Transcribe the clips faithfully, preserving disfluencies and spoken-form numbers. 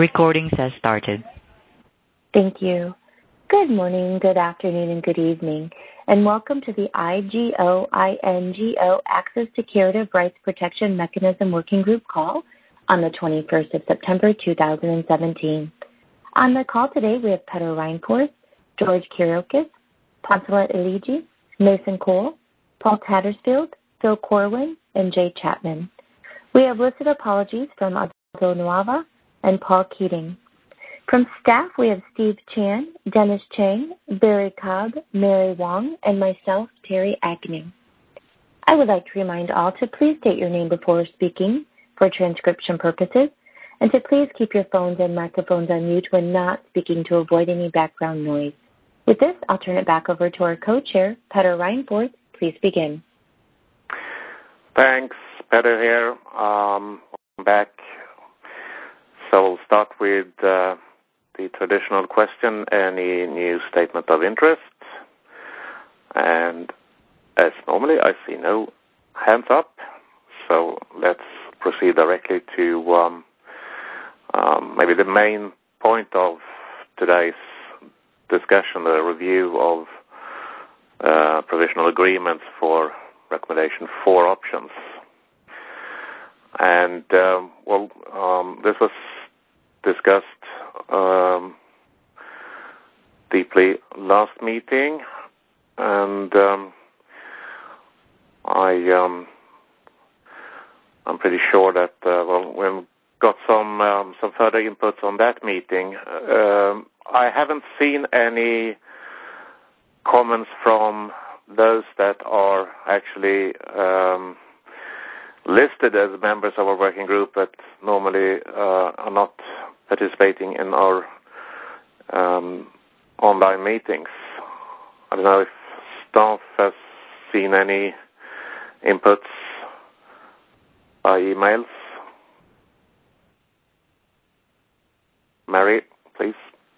Recordings has started. Thank you. Good morning, good afternoon, and good evening, and welcome to the I G O I N G O Access to Curative Rights Protection Mechanism Working Group call on the twenty-first of September two thousand seventeen. On the call today, we have Petter Reinforth, George Kirokis, Poncelet Eligi, Mason Cole, Paul Tattersfield, Phil Corwin, and Jay Chapman. We have listed apologies from Adolfo Nuava and Paul Keating. From staff, we have Steve Chan, Dennis Chang, Barry Cobb, Mary Wong, and myself, Terry Agnew. I would like to remind all to please state your name before speaking for transcription purposes, and to please keep your phones and microphones on mute when not speaking to avoid any background noise. With this, I'll turn it back over to our co-chair, Petter Reinforth. Please begin. Thanks, Petter here. Um, back. So we'll start with uh, the traditional question, any new statement of interest? And as normally, I see no hands up. So let's proceed directly to um, um, maybe the main point of today's discussion, the review of uh, provisional agreements for recommendation four options. And, um, well, um, this was discussed um, deeply last meeting, and um, I, um, I'm pretty sure that, uh, well, we've got some, um, some further inputs on that meeting. Um, I haven't seen any comments from those that are actually um, listed as members of our working group but normally uh, are not participating in our um, online meetings. I don't know if staff has seen any inputs by emails. Mary, please.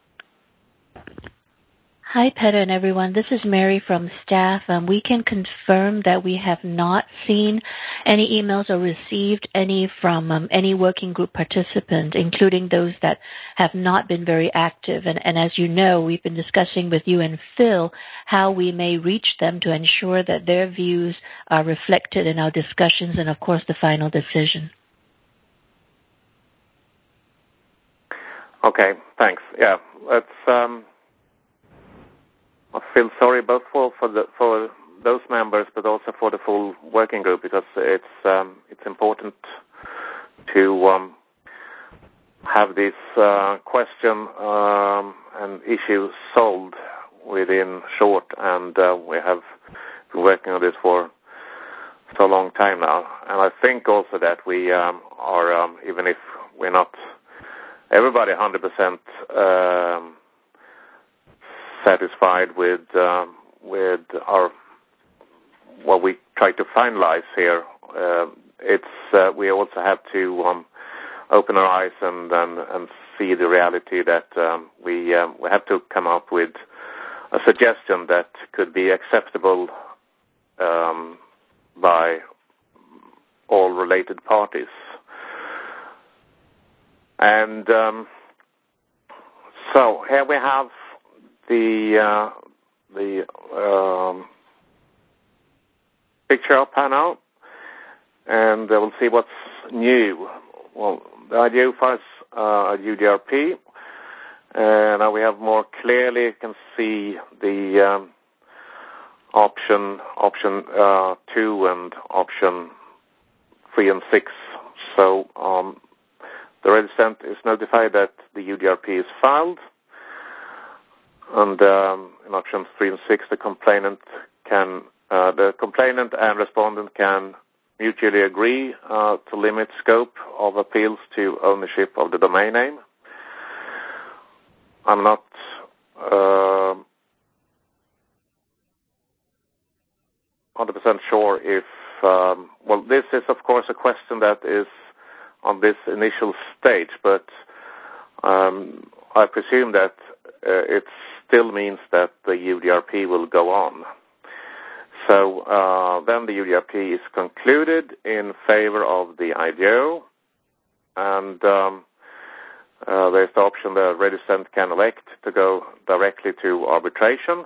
Hi, Petter and everyone. This is Mary from staff. Um, we can confirm that we have not seen any emails or received any from um, any working group participant, including those that have not been very active. And, and as you know, we've been discussing with you and Phil how we may reach them to ensure that their views are reflected in our discussions and, of course, the final decision. Okay, thanks. Yeah, let's... Um I feel sorry both for for, the, for those members, but also for the full working group, because it's um, it's important to um, have this uh, question um, and issue solved within short. And uh, we have been working on this for so long time now. And I think also that we um, are, um, even if we're not everybody one hundred percent. Um, satisfied with um, with our what we try to finalize here. Uh, it's uh, we also have to um, open our eyes and, and and see the reality that um, we um, we have to come up with a suggestion that could be acceptable um, by all related parties. And um, so here we have the uh, the um, picture up panel, and uh, we'll see what's new. Well, the idea for us uh, U D R P, and now we have more clearly can see the um, option option uh, two and option three and six. So um, the registrant is notified that the U D R P is filed. And um, in options three and six, the complainant can, uh, the complainant and respondent can mutually agree uh, to limit scope of appeals to ownership of the domain name. I'm not uh, one hundred percent sure if, um, well, this is of course a question that is on this initial stage, but um, I presume that uh, it's still means that the U D R P will go on. So uh, then the U D R P is concluded in favor of the I D O, and um, uh, there's the option the registrant can elect to go directly to arbitration.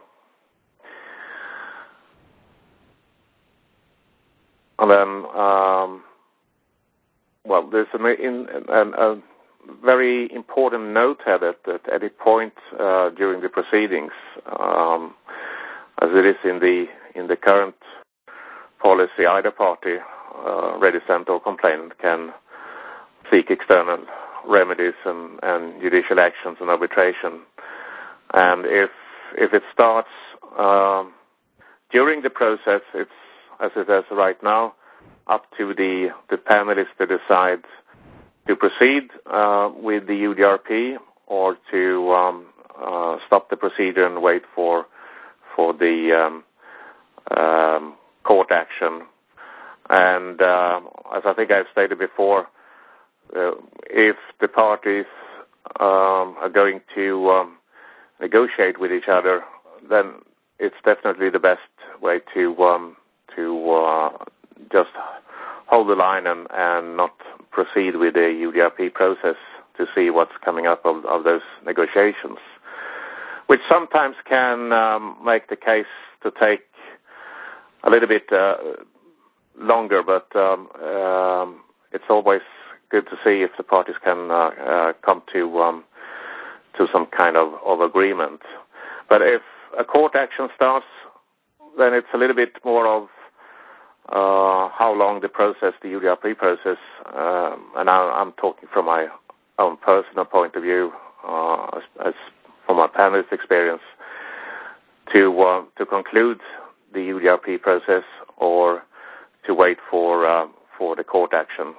And then, um, well, there's an, in, an, a very important note here that at any point uh, during the proceedings, um, as it is in the in the current policy, either party, uh, registrant or complainant, can seek external remedies and, and judicial actions and arbitration. And if if it starts um, during the process, it's, as it is right now, up to the, the panelists to decide to proceed uh, with the U D R P or to um, uh, stop the procedure and wait for for the um, um, court action. And uh, as I think I've stated before, uh, if the parties um, are going to um, negotiate with each other, then it's definitely the best way to um, to uh, just hold the line and, and not proceed with the U D R P process to see what's coming up of, of those negotiations, which sometimes can um, make the case to take a little bit uh, longer, but um, um, it's always good to see if the parties can uh, uh, come to um, to some kind of, of agreement. But if a court action starts, then it's a little bit more of uh, how long the process, the U D R P process, um, and I, I'm talking from my own personal point of view, uh, as, as from my panelist experience, to uh, to conclude the U D R P process or to wait for uh, for the court action.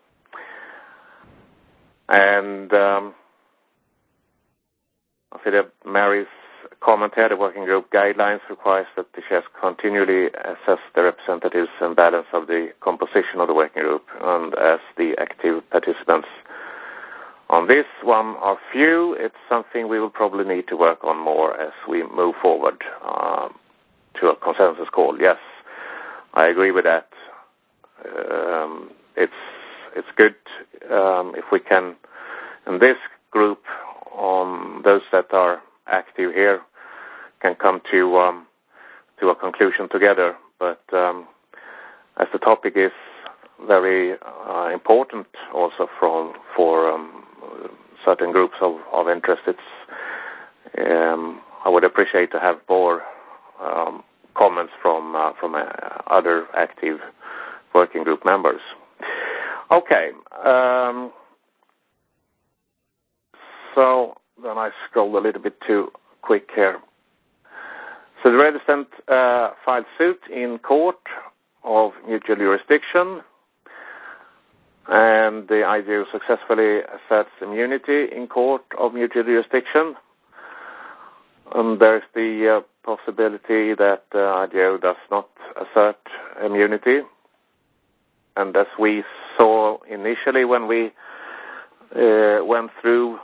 And um, I see that Mary's comment here, the working group guidelines requires that the chairs continually assess the representatives and balance of the composition of the working group, and as the active participants on this one are few, it's something we will probably need to work on more as we move forward um, to a consensus call. Yes, I agree with that. Um, it's it's good um, if we can, in this group, on those that are active here, can come to um, to a conclusion together. But um, as the topic is very uh, important also from for um, certain groups of, of interest, it's um, I would appreciate to have more um, comments from uh, from uh, other active working group members. Okay. Um, so then I scrolled a little bit too quick here. So the registrant uh, filed suit in court of mutual jurisdiction, and the I G O successfully asserts immunity in court of mutual jurisdiction. And there's the uh, possibility that uh, I G O does not assert immunity. And as we saw initially when we uh, went through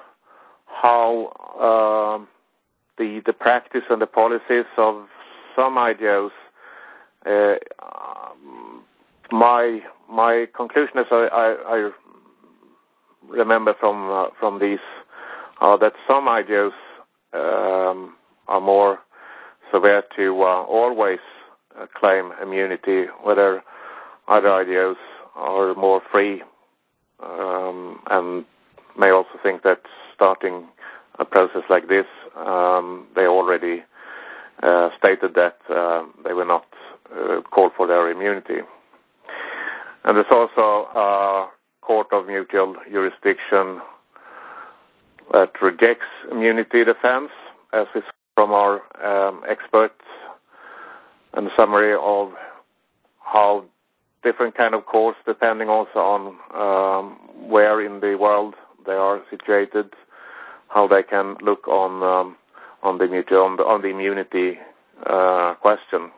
how uh, the the practice and the policies of some I G Os, uh, um, my my conclusion is I, I, I remember from uh, from these uh, that some I G Os um, are more severe to uh, always uh, claim immunity, whether other I G Os are more free um, and may also think that starting a process like this, um, they already uh, stated that uh, they will not uh, call for their immunity. And there's also a court of mutual jurisdiction that rejects immunity defense, as is from our um, experts, and a summary of how different kind of courts, depending also on um, where in the world they are situated, how they can look on um, on the mutual on the, on the immunity uh, question,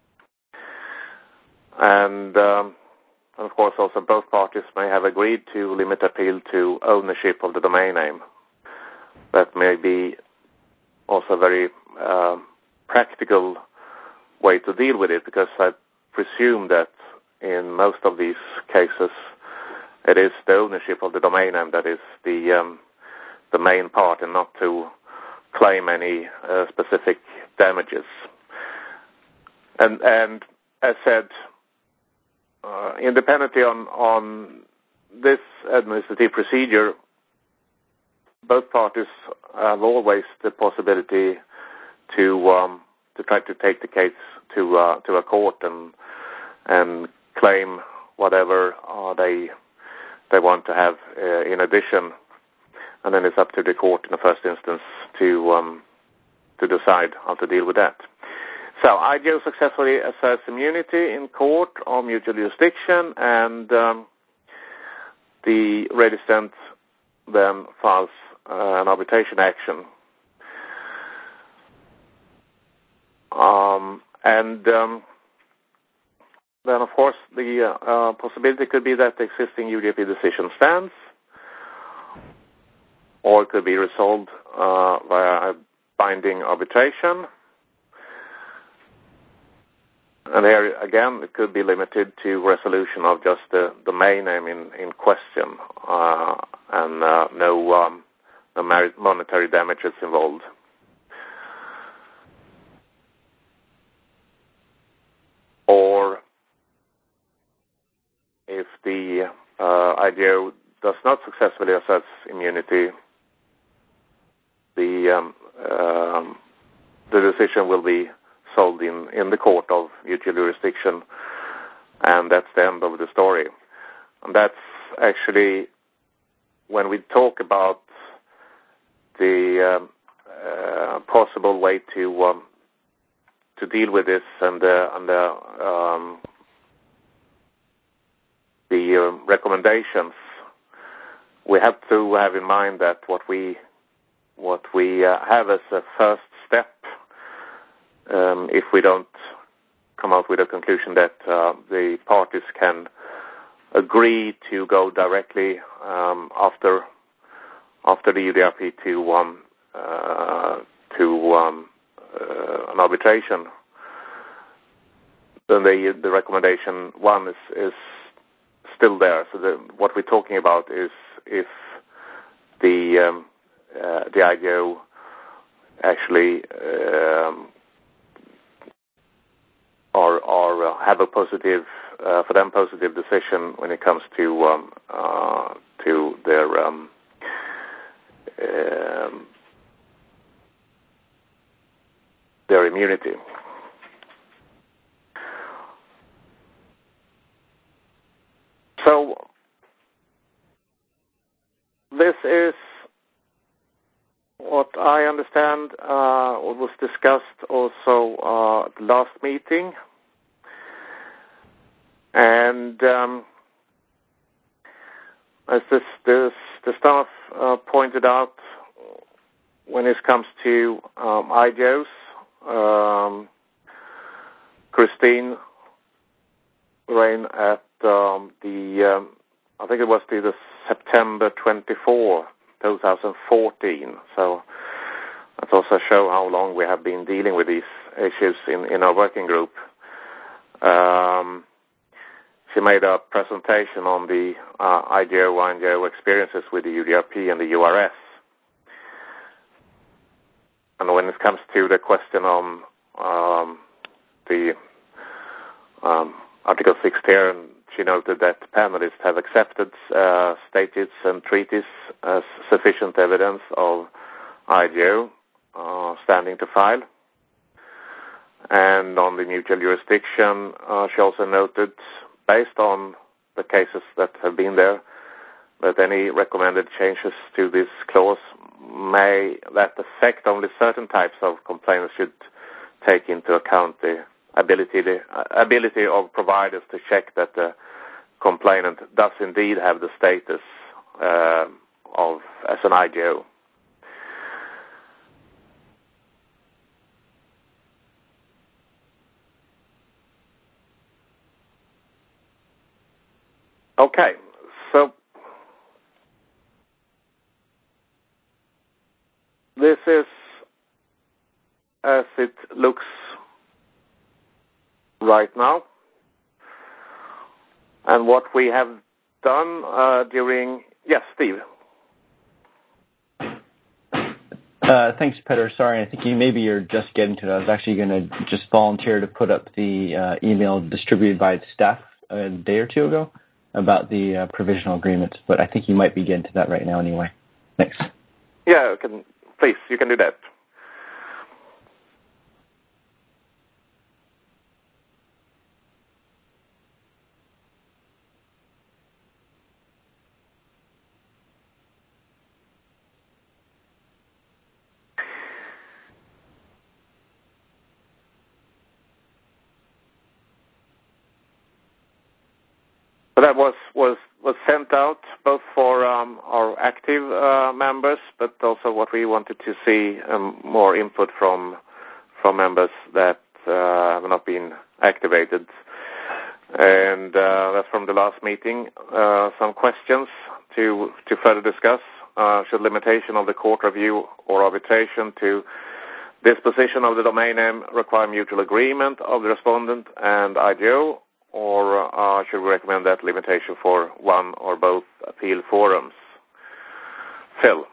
and, um, and of course also both parties may have agreed to limit appeal to ownership of the domain name. That may be also a very uh, practical way to deal with it, because I presume that in most of these cases, it is the ownership of the domain name that is the um, the main part and not to claim any uh, specific damages. And, and as said, uh, independently on, on this administrative procedure, both parties have always the possibility to um, to try to take the case to uh, to a court and and claim whatever uh, they they want to have uh, in addition, and then it's up to the court in the first instance to um, to decide how to deal with that. So I G O successfully asserts immunity in court on mutual jurisdiction, and um, the registrant then files uh, an arbitration action. Um, and um, then, of course, the uh, uh, possibility could be that the existing U D P decision stands, or it could be resolved uh, via a binding arbitration. And here, again, it could be limited to resolution of just the, the main name in, in question, uh, and uh, no, um, no monetary damages involved. Or if the uh, I G O does not successfully assert immunity, the um, um, the decision will be solved in, in the court of mutual jurisdiction, and that's the end of the story. And that's actually when we talk about the um, uh, possible way to um, to deal with this and uh, and uh, um, the uh, recommendations. We have to have in mind that what we what we uh, have as a first step, um, if we don't come out with a conclusion that uh, the parties can agree to go directly um, after after the U D R P to um, uh, to um, uh, an arbitration, then the the recommendation one is is still there. So the, what we're talking about is if the um, uh, the I G O actually um, or or uh, have a positive uh, for them positive decision when it comes to um, uh, to their um, um, their immunity. So this is what I understand uh, what was discussed also uh, at the last meeting. And um, as this, this, the staff uh, pointed out, when it comes to um, I G Os, um, Christine ran at um, the, um, I think it was the, the September twenty-fourth, twenty fourteen. So that also shows how long we have been dealing with these issues in, in our working group. Um, she made a presentation on the uh, I G O, I N G O experiences with the U D R P and the U R S. And when it comes to the question on um, the um, Article six here, she noted that panelists have accepted uh, statutes and treaties as sufficient evidence of I G O uh, standing to file. And on the mutual jurisdiction, uh, she also noted, based on the cases that have been there, that any recommended changes to this clause may that affect only certain types of complaints should take into account the ability the ability of providers to check that the complainant does indeed have the status uh, of as an I G O. Okay, so this is as it looks right now. And what we have done uh, during... Yes, Steve. Uh, thanks, Peter. Sorry, I think you maybe you're just getting to it. I was actually going to just volunteer to put up the uh, email distributed by staff a day or two ago about the uh, provisional agreement, but I think you might be getting to that right now anyway. Thanks. Yeah, can, please, you can do that. So that was, was, was sent out both for um, our active uh, members, but also what we wanted to see um, more input from from members that uh, have not been activated. And uh, that's from the last meeting. Uh, some questions to to further discuss. Uh, should limitation of the court review or arbitration to disposition of the domain name require mutual agreement of the respondent and I G O, or uh, should we recommend that limitation for one or both appeal forums? Phil?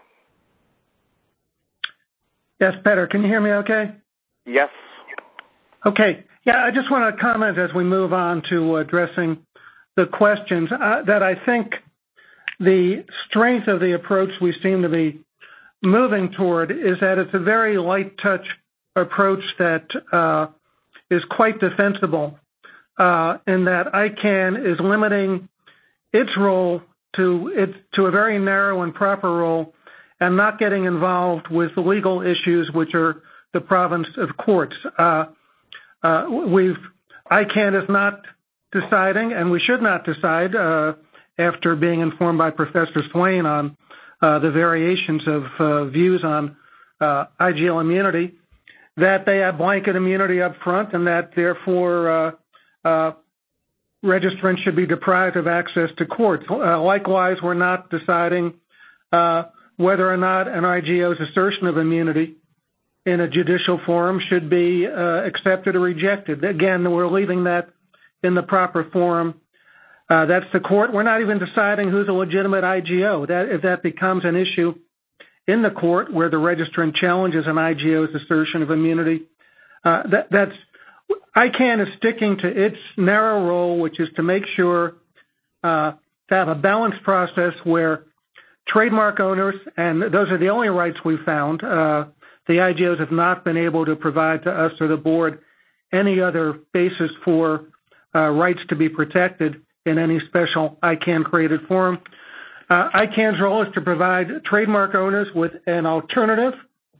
Yes, Peter, can you hear me okay? Yes. Okay. Yeah, I just want to comment as we move on to addressing the questions uh, that I think the strength of the approach we seem to be moving toward is that it's a very light touch approach that uh, is quite defensible uh, in that I CANN is limiting its role to it to a very narrow and proper role and not getting involved with the legal issues which are the province of courts. Uh, uh, we've I CANN is not deciding, and we should not decide uh, after being informed by Professor Swain on uh, the variations of uh, views on uh, I G L immunity, that they have blanket immunity up front and that therefore uh, uh, registrants should be deprived of access to courts. Uh, likewise, we're not deciding uh, whether or not an I G O's assertion of immunity in a judicial forum should be uh, accepted or rejected. Again, we're leaving that in the proper forum. Uh, that's the court. We're not even deciding who's a legitimate I G O. That, if that becomes an issue in the court where the registrant challenges an I G O's assertion of immunity, uh, that, that's I CANN is sticking to its narrow role, which is to make sure uh, to have a balanced process where trademark owners, and those are the only rights we've found, uh, the I G Os have not been able to provide to us or the board any other basis for uh, rights to be protected in any special I CANN created forum. Uh, I CANN's role is to provide trademark owners with an alternative,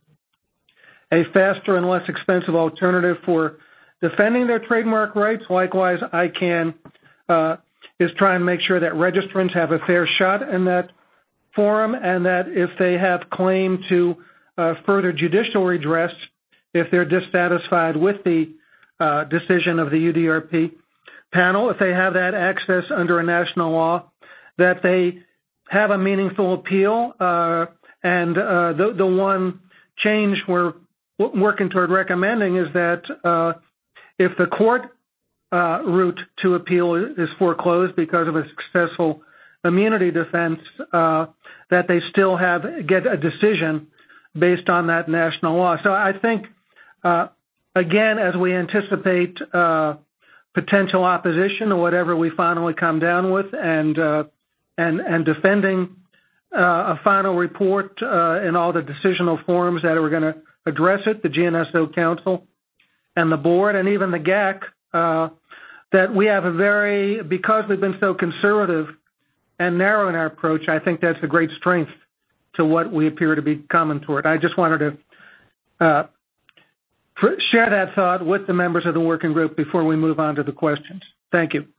a faster and less expensive alternative for defending their trademark rights. Likewise, I CANN uh, is trying to make sure that registrants have a fair shot in that forum and that if they have claim to uh, further judicial redress, if they're dissatisfied with the uh, decision of the U D R P panel, if they have that access under a national law, that they have a meaningful appeal. Uh, and uh, the, the one change we're working toward recommending is that uh, if the court uh, route to appeal is foreclosed because of a successful immunity defense, uh, that they still have get a decision based on that national law. So I think, uh, again, as we anticipate uh, potential opposition to whatever we finally come down with, and uh, and and defending uh, a final report uh, in all the decisional forums that are going to address it, the G N S O Council and the board, and even the G A C, uh, that we have a very, because we've been so conservative and narrow in our approach, I think that's a great strength to what we appear to be coming toward. I just wanted to uh, share that thought with the members of the working group before we move on to the questions. Thank you.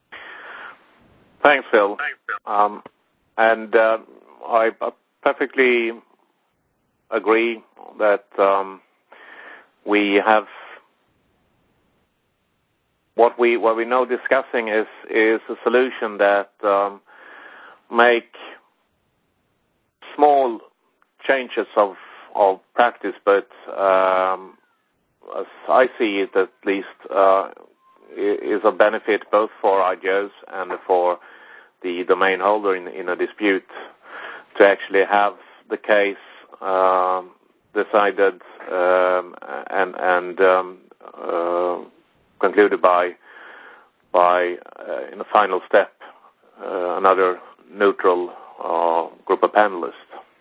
Thanks, Phil. Um, and uh, I perfectly agree that um, we have what we what we know discussing is is a solution that um, make small changes of of practice, but um, as I see it, at least, uh, is a benefit both for I G Os and for the domain holder in, in a dispute to actually have the case um, decided um, and and um, uh, concluded by by uh, in the final step uh, another neutral uh, group of panelists.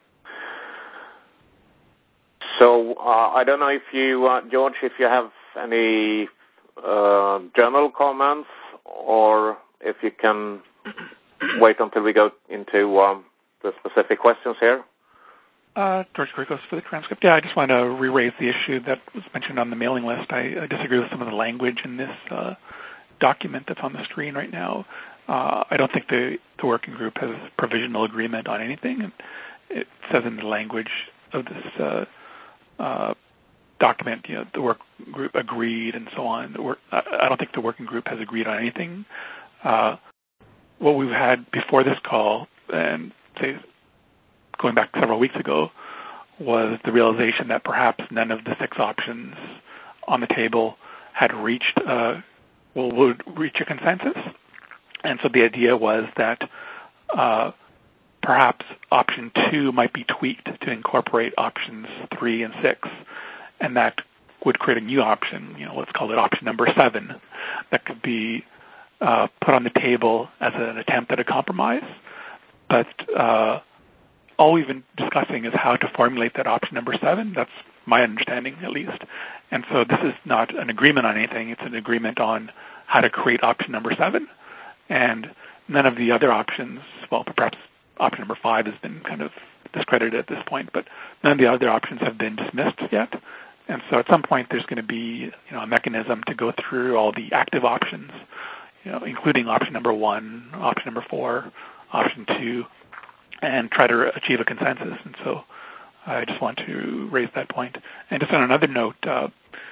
So uh, I don't know if you, uh, George, if you have any uh, general comments, or if you can wait until we go into um, the specific questions here. Uh, George Grigos for the transcript. Yeah, I just want to re-raise the issue that was mentioned on the mailing list. I, I disagree with some of the language in this uh, document that's on the screen right now. Uh, I don't think the, the working group has provisional agreement on anything. It says in the language of this uh, uh, document, you know, the work group agreed and so on. The work, I don't think the working group has agreed on anything. Uh, what we've had before this call, and say going back several weeks ago, was the realization that perhaps none of the six options on the table had reached, uh, well, would reach a consensus. And so the idea was that uh, perhaps option two might be tweaked to incorporate options three and six, and that would create a new option, you know, let's call it option number seven, that could be uh, put on the table as an attempt at a compromise. But uh, all we've been discussing is how to formulate that option number seven. That's my understanding, at least. And so this is not an agreement on anything. It's an agreement on how to create option number seven. And none of the other options, well, perhaps option number five has been kind of discredited at this point, but none of the other options have been dismissed yet. And so at some point there's going to be, you know, a mechanism to go through all the active options, you know, including option number one, option number four, option two, and try to achieve a consensus. And so I just want to raise that point. And just on another note, uh,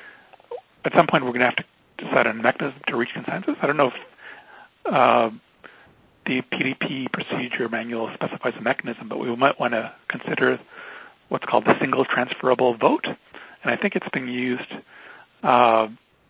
at some point we're going to have to decide on a mechanism to reach consensus. I don't know if uh, the P D P procedure manual specifies a mechanism, but we might want to consider what's called the single transferable vote. And I think it's been used uh,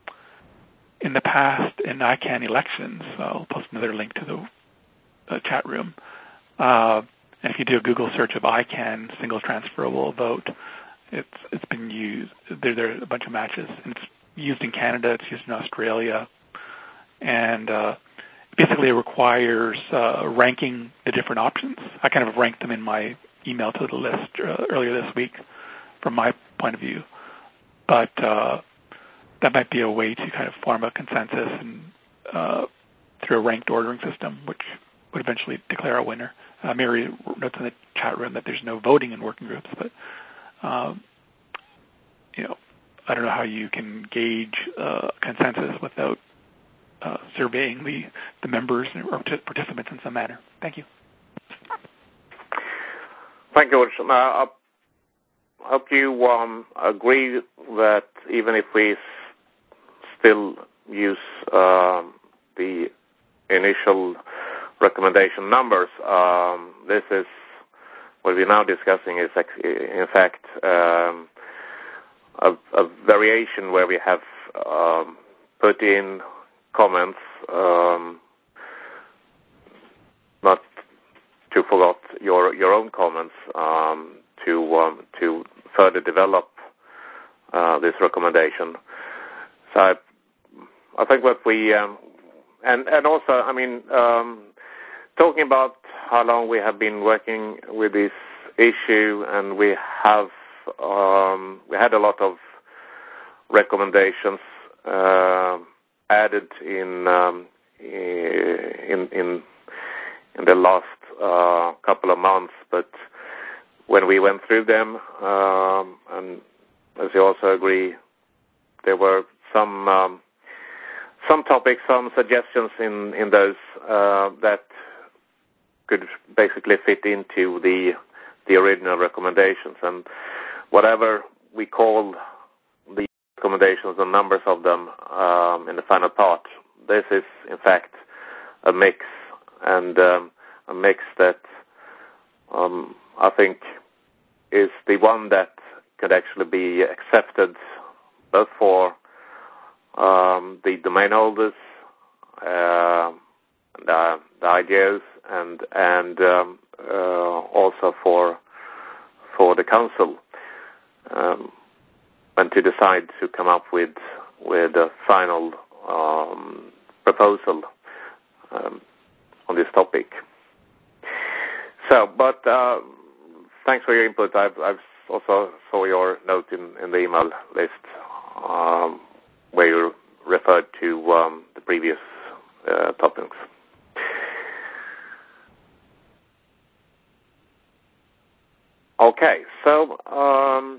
in the past in I CANN elections. I'll post another link to the uh, chat room. Uh, and if you do a Google search of I CANN single transferable vote, it's it's been used. There, there are a bunch of matches. And it's used in Canada. It's used in Australia. And uh, basically it requires uh, ranking the different options. I kind of ranked them in my email to the list uh, earlier this week from my point of view. But uh, that might be a way to kind of form a consensus and uh, through a ranked ordering system, which would eventually declare a winner. Uh, Mary notes in the chat room that there's no voting in working groups, but um, you know, I don't know how you can gauge uh, consensus without uh, surveying the, the members or participants in some manner. Thank you. Thank you, George. Uh, I hope you um, agree that even if we s- still use uh, the initial recommendation numbers, um, this is what we're now discussing is in fact um, a, a variation where we have um, put in comments, um, not to forget your your own comments um, to um, to further develop uh, this recommendation. So I, I think what we um, and and also I mean um, talking about how long we have been working with this issue, and we have um, we had a lot of recommendations uh, added in um, in in in the last uh, couple of months, but when we went through them, um, and as you also agree, there were some um, some topics, some suggestions in in those uh, that could basically fit into the the original recommendations, and whatever we call the recommendations, the numbers of them um, in the final part, this is in fact a mix, and um, a mix that um, I think is the one that could actually be accepted both for um, the domain holders, uh, the, the I G Os, and and um, uh, also for for the council. um, and to decide to come up with with a final um, proposal um, on this topic. So, but uh, thanks for your input. I've, I've also saw your note in, in the email list um, where you referred to um, the previous uh, topics. Okay, so um,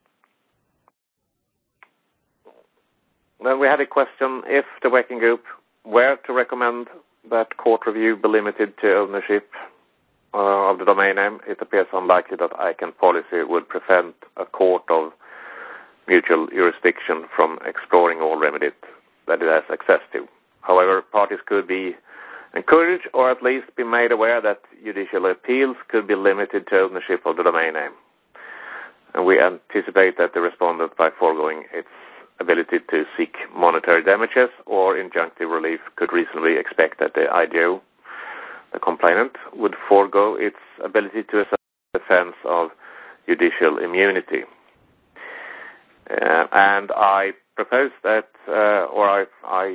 then we had a question: if the working group were to recommend that court review be limited to ownership uh, of the domain name, it appears unlikely that I C A N policy would prevent a court of mutual jurisdiction from exploring all remedies that it has access to. However, parties could be encouraged or at least be made aware that judicial appeals could be limited to ownership of the domain name. And we anticipate that the respondent, by foregoing its ability to seek monetary damages or injunctive relief, could reasonably expect that the I D O, the complainant, would forego its ability to assert defense of judicial immunity. Uh, and I propose that, uh, or I, I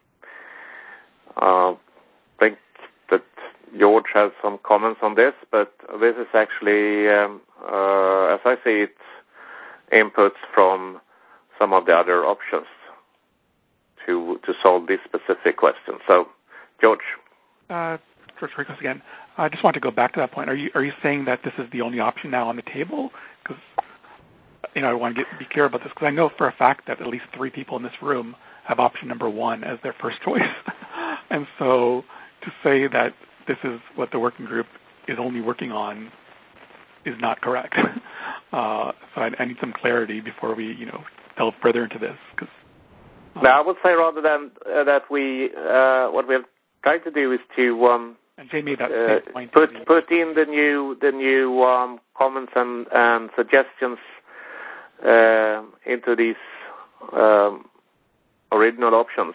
uh, think that George has some comments on this, but this is actually, um, uh, as I see it, inputs from some of the other options to to solve this specific question. So, George. Uh, George Ricos again. I just want to go back to that point. Are you are you saying that this is the only option now on the table? Because you know I want to get, be clear about this, because I know for a fact that at least three people in this room have option number one as their first choice. And so to say that this is what the working group is only working on is not correct. Uh, so I, I need some clarity before we, you know, delve further into this. Cause, um, now, I would say rather than uh, that we, uh, what we're trying to do is to um, and Jay made that uh, point put put in the new the new um, comments and, and suggestions uh, into these um, original options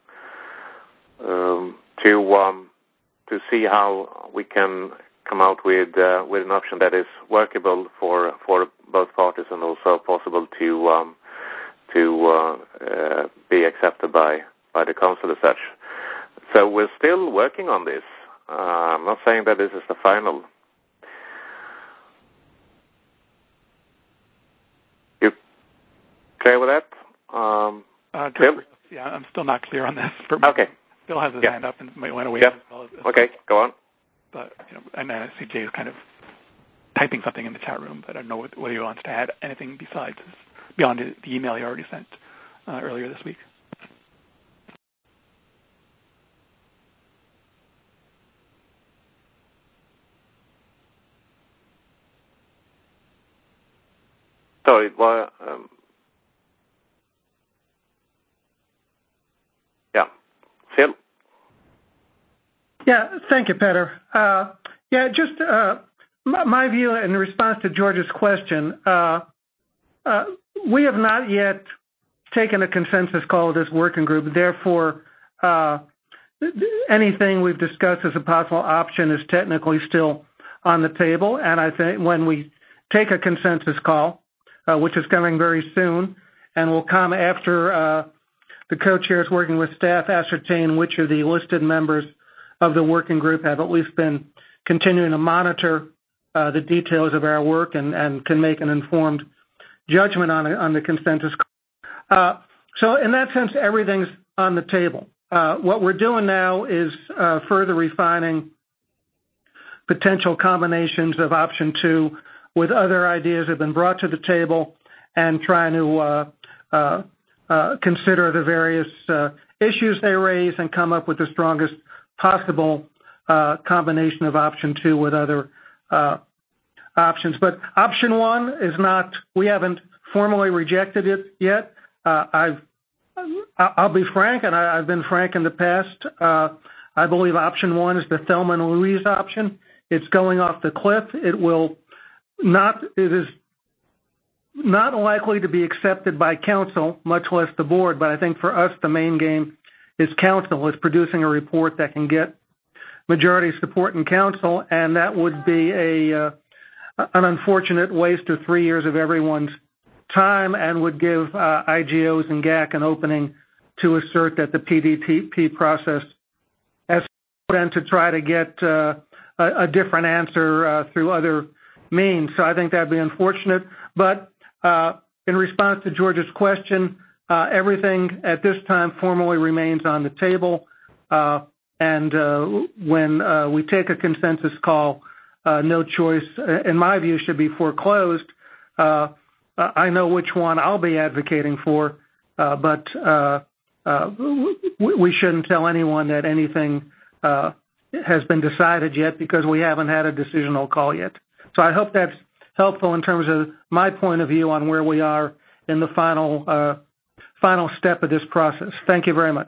um, to um, to see how we can come out with uh, with an option that is workable for for both parties and also possible to um, to uh, uh, be accepted by, by the council as such. So we're still working on this. Uh, I'm not saying that this is the final. You clear with that? Um, uh, Bill? Yeah, I'm still not clear on this. For okay. Bill has his yeah. hand up and might want to wait. Yeah. As well as, as okay, go on. But you know, and I see Jay is kind of typing something in the chat room, but I don't know what, what he wants to add anything besides beyond the email he already sent uh, earlier this week. Sorry, well, um, yeah, Phil. Yeah, thank you, Peter. Uh, yeah, just uh, my, my view in response to George's question, uh, uh, we have not yet taken a consensus call of this working group. Therefore, uh, anything we've discussed as a possible option is technically still on the table. And I think when we take a consensus call, uh, which is coming very soon, and will come after uh, the co-chairs working with staff ascertain which of the listed members of the working group have at least been continuing to monitor uh, the details of our work and, and can make an informed judgment on, on the consensus. Uh, so in that sense, everything's on the table. Uh, what we're doing now is uh, further refining potential combinations of option two with other ideas that have been brought to the table and trying to uh, uh, uh, consider the various uh, issues they raise and come up with the strongest possible uh, combination of option two with other uh, options. But option one is not, we haven't formally rejected it yet. Uh, I've, I'll be frank, and I, I've been frank in the past. Uh, I believe option one is the Thelma and Louise option. It's going off the cliff. It will not, it is not likely to be accepted by council, much less the board, but I think for us the main game is council, is producing a report that can get majority support in council, and that would be a uh, an unfortunate waste of three years of everyone's time and would give uh, I G Os and G A C an opening to assert that the P D T P process has and to try to get uh, a, a different answer uh, through other means. So I think that'd be unfortunate. But uh, in response to George's question, uh, everything at this time formally remains on the table. Uh, and uh, when uh, we take a consensus call, uh, no choice, in my view, should be foreclosed. Uh, I know which one I'll be advocating for, uh, but uh, uh, we shouldn't tell anyone that anything uh, has been decided yet because we haven't had a decisional call yet. So I hope that's helpful in terms of my point of view on where we are in the final uh, final step of this process. Thank you very much.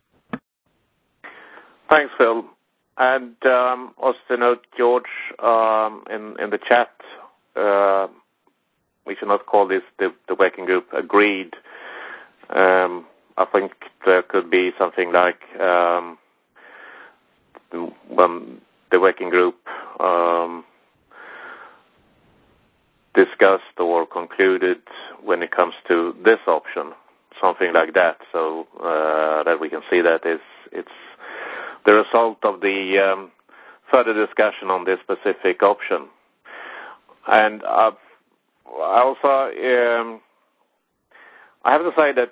Thanks, Phil. And um, also to note, George, um, in, in the chat, uh, we should not call this the, the working group agreed. Um, I think there could be something like um, when the working group um, discussed or concluded when it comes to this option, something like that, so uh, that we can see that it's, it's the result of the um, further discussion on this specific option. And uh, I also um, I have to say that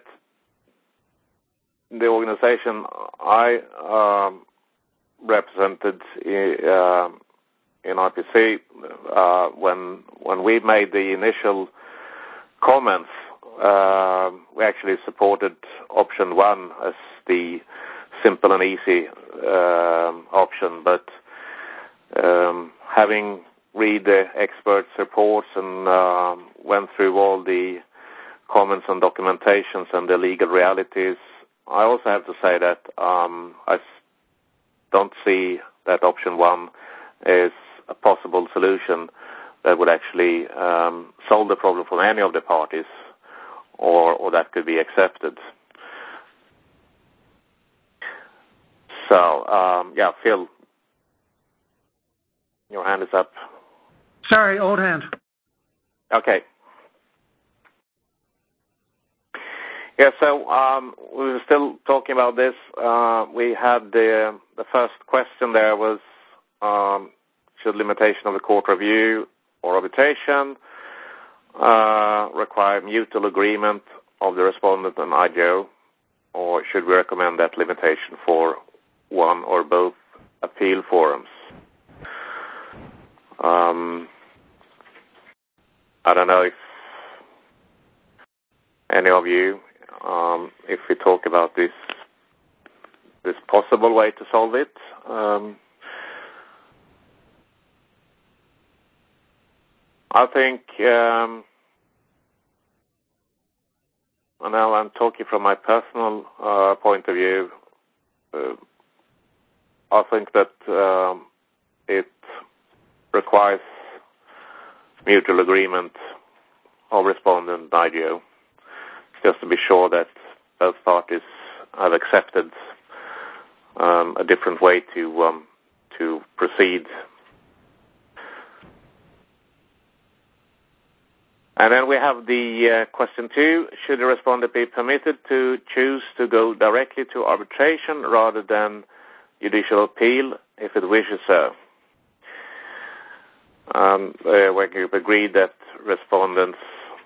the organization I um, represented uh, in R P C, uh, when when we made the initial comments, uh, we actually supported option one as the simple and easy uh, option, but um, having read the experts' reports and uh, went through all the comments and documentations and the legal realities, I also have to say that um, I don't see that option one is a possible solution that would actually um, solve the problem for any of the parties, or, or that could be accepted. So, um, yeah, Phil, your hand is up. Sorry, old hand. Okay. Yeah, so um, we were still talking about this. Uh, we had the, the first question there was, um, should limitation of the court review or arbitration uh, require mutual agreement of the respondent and I G O, or should we recommend that limitation for one or both appeal forums? Um, I don't know if any of you, um, if we talk about this this possible way to solve it. Um, I think, um, and now I'm talking from my personal uh, point of view, uh, I think that um, it requires mutual agreement of respondent and I G O, just to be sure that both parties have accepted um, a different way to um, to proceed. And then we have the uh, question two, should the respondent be permitted to choose to go directly to arbitration rather than judicial appeal if it wishes so? Um, the working group agreed that respondents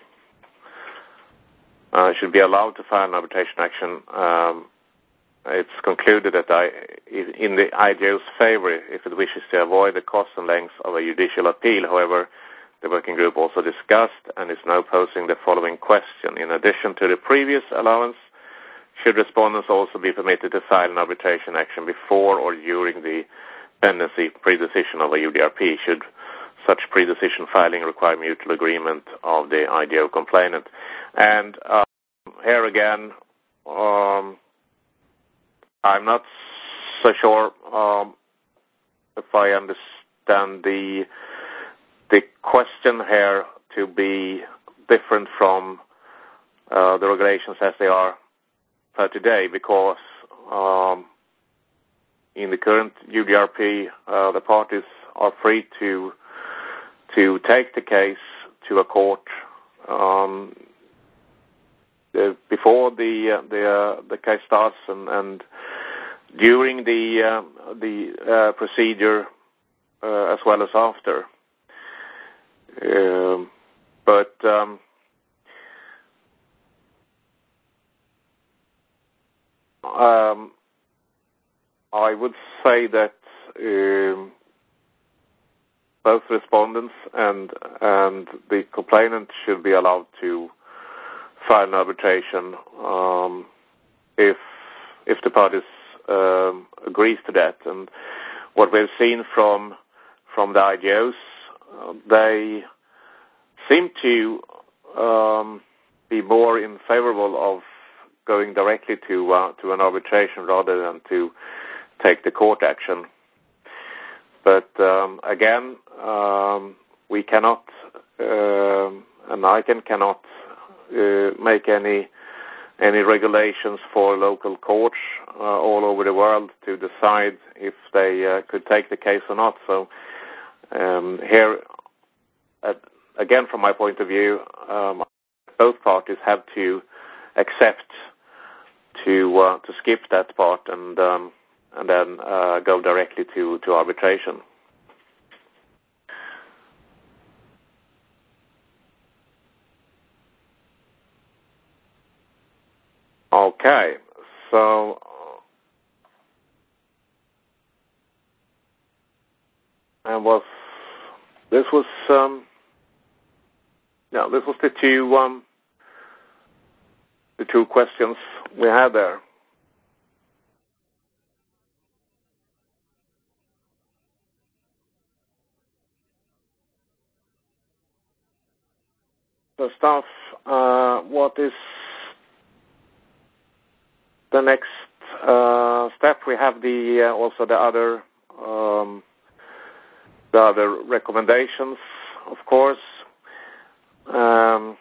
uh, should be allowed to file an arbitration action. Um, it's concluded that I, in the I G O's favor if it wishes to avoid the cost and length of a judicial appeal. However, the working group also discussed and is now posing the following question. In addition to the previous allowance, should respondents also be permitted to file an arbitration action before or during the pendency pre-decision of a U D R P? Should such pre-decision filing require mutual agreement of the I G O complainant? And um, here again, um, I'm not so sure um, if I understand the the question here to be different from uh, the regulations as they are per today, because um, in the current U D R P, uh, the parties are free to to take the case to a court um, uh, before the uh, the uh, the case starts and, and during the uh, the uh, procedure uh, as well as after. Um, but um, um, I would say that um, both respondents and and the complainant should be allowed to file an arbitration um, if if the parties um, agrees to that. And what we've seen from from the I G Os, uh, they seem to um, be more in favorable of going directly to uh, to an arbitration rather than to take the court action. But um, again, um, we cannot, uh, and I can cannot uh, make any any regulations for local courts uh, all over the world to decide if they uh, could take the case or not. So um, here, uh, again, from my point of view, um, both parties have to accept to uh, to skip that part and um, and then uh, go directly to, to arbitration. Okay, so and was this was um, yeah this was the two um, the two questions we had there. So, staff, uh, what is the next uh, step? We have the uh, also the other um, the other recommendations, of course. Um,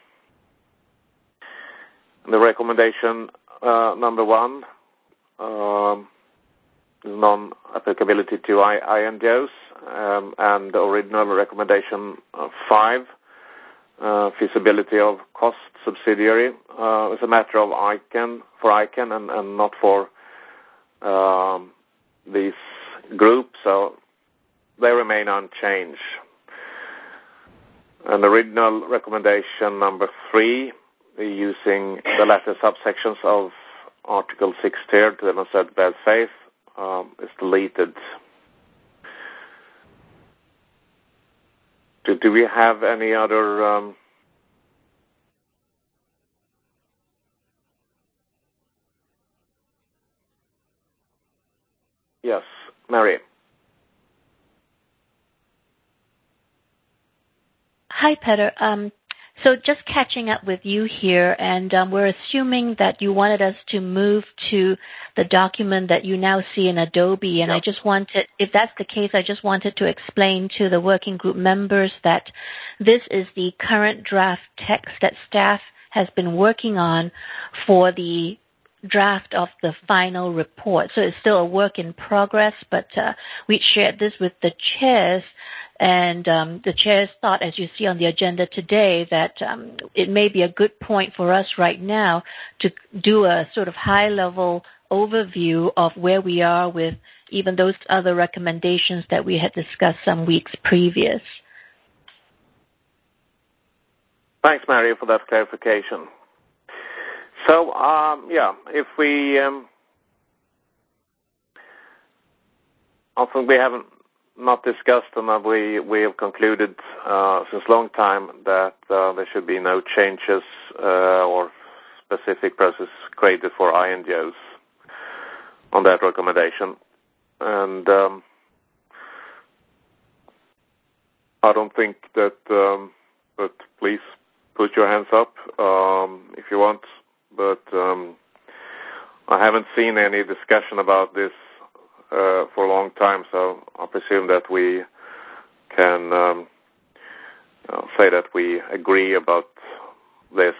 the recommendation uh, number one, um, non-applicability to I N G Os, um, and the original recommendation uh, five. Uh, feasibility of cost subsidiary uh, is a matter of I C A N for I C A N and, and not for um, these groups, so they remain unchanged. And the original recommendation number three, using the latter subsections of Article six tier to demonstrate bad faith, um, is deleted. Do, do we have any other um, yes, Mary. Hi, Peter. Um, so just catching up with you here, and um, we're assuming that you wanted us to move to the document that you now see in Adobe, and yep. I just wanted, if that's the case, I just wanted to explain to the working group members that this is the current draft text that staff has been working on for the draft of the final report. So it's still a work in progress, but uh, we shared this with the chairs, and um, the chairs thought, as you see on the agenda today, that um, it may be a good point for us right now to do a sort of high-level overview of where we are with even those other recommendations that we had discussed some weeks previous. Thanks, Mary, for that clarification. So, um, yeah, if we, um, I think we haven't not discussed and uh, we we have concluded uh, since a long time that uh, there should be no changes uh, or specific process created for I N G Os on that recommendation. And um, I don't think that, um, but please put your hands up um, if you want. But um, I haven't seen any discussion about this uh, for a long time, so I presume that we can um, you know, say that we agree about this.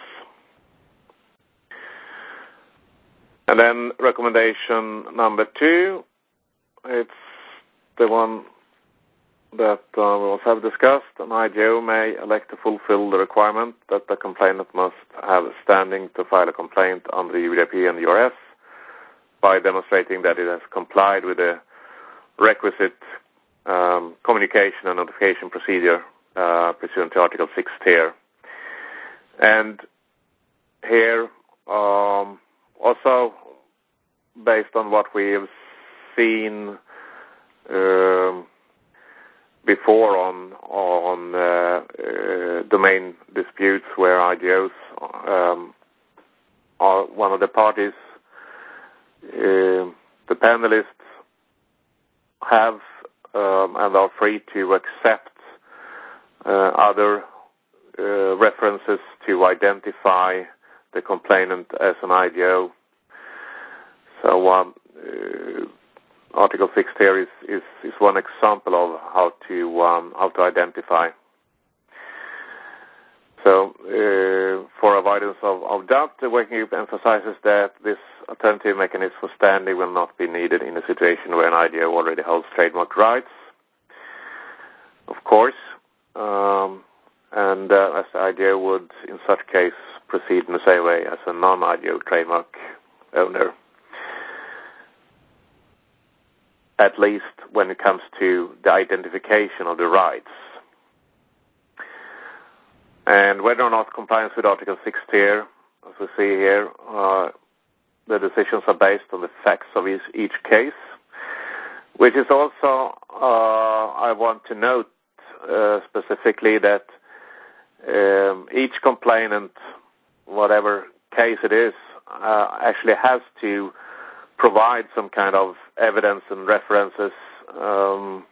And then recommendation number two, it's the one that uh, we also have discussed, an I G O may elect to fulfill the requirement that the complainant must have standing to file a complaint under the U D R P and the U R S by demonstrating that it has complied with the requisite um, communication and notification procedure uh, pursuant to Article six tier. And here, um, also based on what we have seen um, before on on uh, uh, domain disputes where I G Os um, are one of the parties, uh, the panelists have um, and are free to accept uh, other uh, references to identify the complainant as an I G O. So um, uh, Article six here is, is, is one example of how to um, how to identify. So, uh, for avoidance of, of doubt, the working group emphasizes that this alternative mechanism for standing will not be needed in a situation where an I G O already holds trademark rights, of course, um, and uh, as the I G O would, in such case, proceed in the same way as a non-I G O trademark owner, at least when it comes to the identification of the rights. And whether or not compliance with Article six tier, as we see here, uh, the decisions are based on the facts of each, each case, which is also, uh, I want to note uh, specifically that um, each complainant, whatever case it is, uh, actually has to provide some kind of evidence and references um,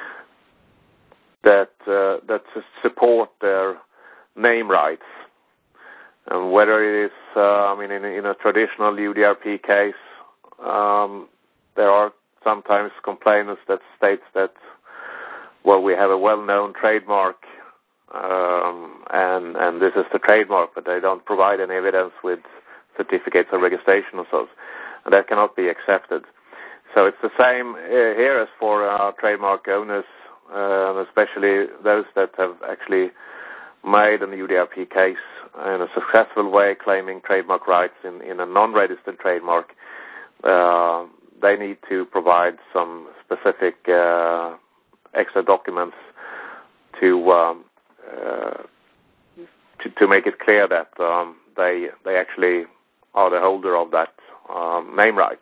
that uh, that support their name rights. And whether it is, uh, I mean, in, in a traditional U D R P case, um, there are sometimes complainants that states that, well, we have a well-known trademark, um, and and this is the trademark, but they don't provide any evidence with certificates of registration or so, and that cannot be accepted. So it's the same uh, here as for uh, trademark owners, uh, especially those that have actually made an U D R P case in a successful way, claiming trademark rights in, in a non-registered trademark. Uh, they need to provide some specific uh, extra documents to, um, uh, to to make it clear that um, they they actually are the holder of that um, name right.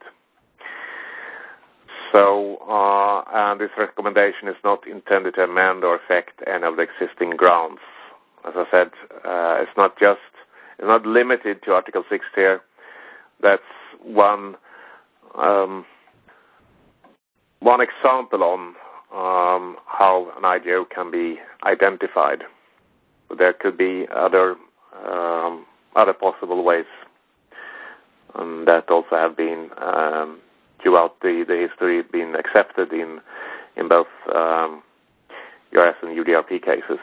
So, uh, and this recommendation is not intended to amend or affect any of the existing grounds. As I said, uh, it's not just, it's not limited to Article six here. That's one um, one example on um, how an I G O can be identified. There could be other um, other possible ways, and that also have been um, throughout the, the history been accepted in in both um, U R S and U D R P cases.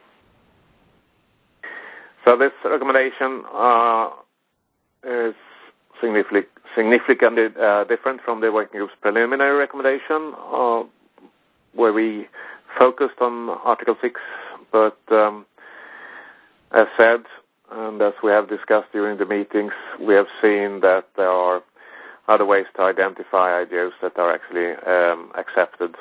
So this recommendation uh, is significantly, significantly uh, different from the working group's preliminary recommendation, uh, where we focused on Article six, but um, as said, and as we have discussed during the meetings, we have seen that there are other ways to identify I G Os that are actually um, accepted.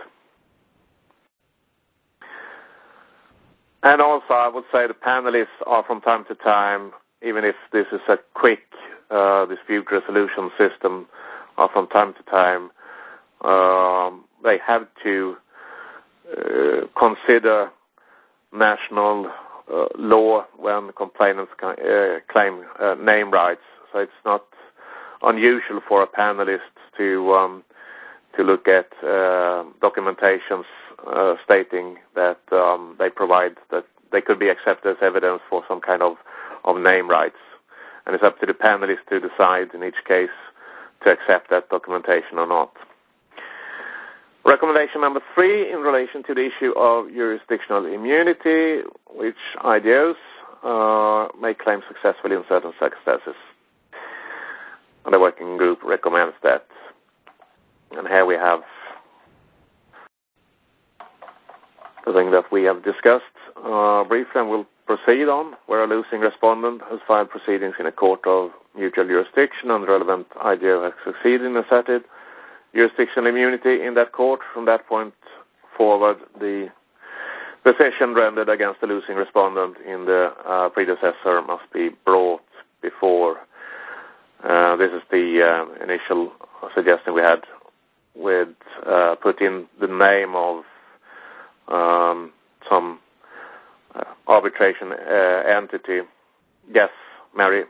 And also, I would say the panelists are from time to time, even if this is a quick uh, dispute resolution system, are from time to time, um, they have to uh, consider national uh, law when complainants can, uh, claim uh, name rights. So it's not unusual for a panelist to um, to look at uh, documentations uh, stating that um, they provide that they could be accepted as evidence for some kind of, of name rights. And it's up to the panelists to decide in each case to accept that documentation or not. Recommendation number three in relation to the issue of jurisdictional immunity, which I G Os uh, may claim successfully in certain circumstances. And the working group recommends that. And here we have the thing that we have discussed uh, briefly and will proceed on, where a losing respondent has filed proceedings in a court of mutual jurisdiction and the relevant I G O has succeeded in asserted jurisdictional immunity in that court. From that point forward, the decision rendered against the losing respondent in the uh, predecessor must be brought before. Uh, this is the uh, initial suggestion we had with uh, put in the name of um, some uh, arbitration uh, entity. Yes, Mary.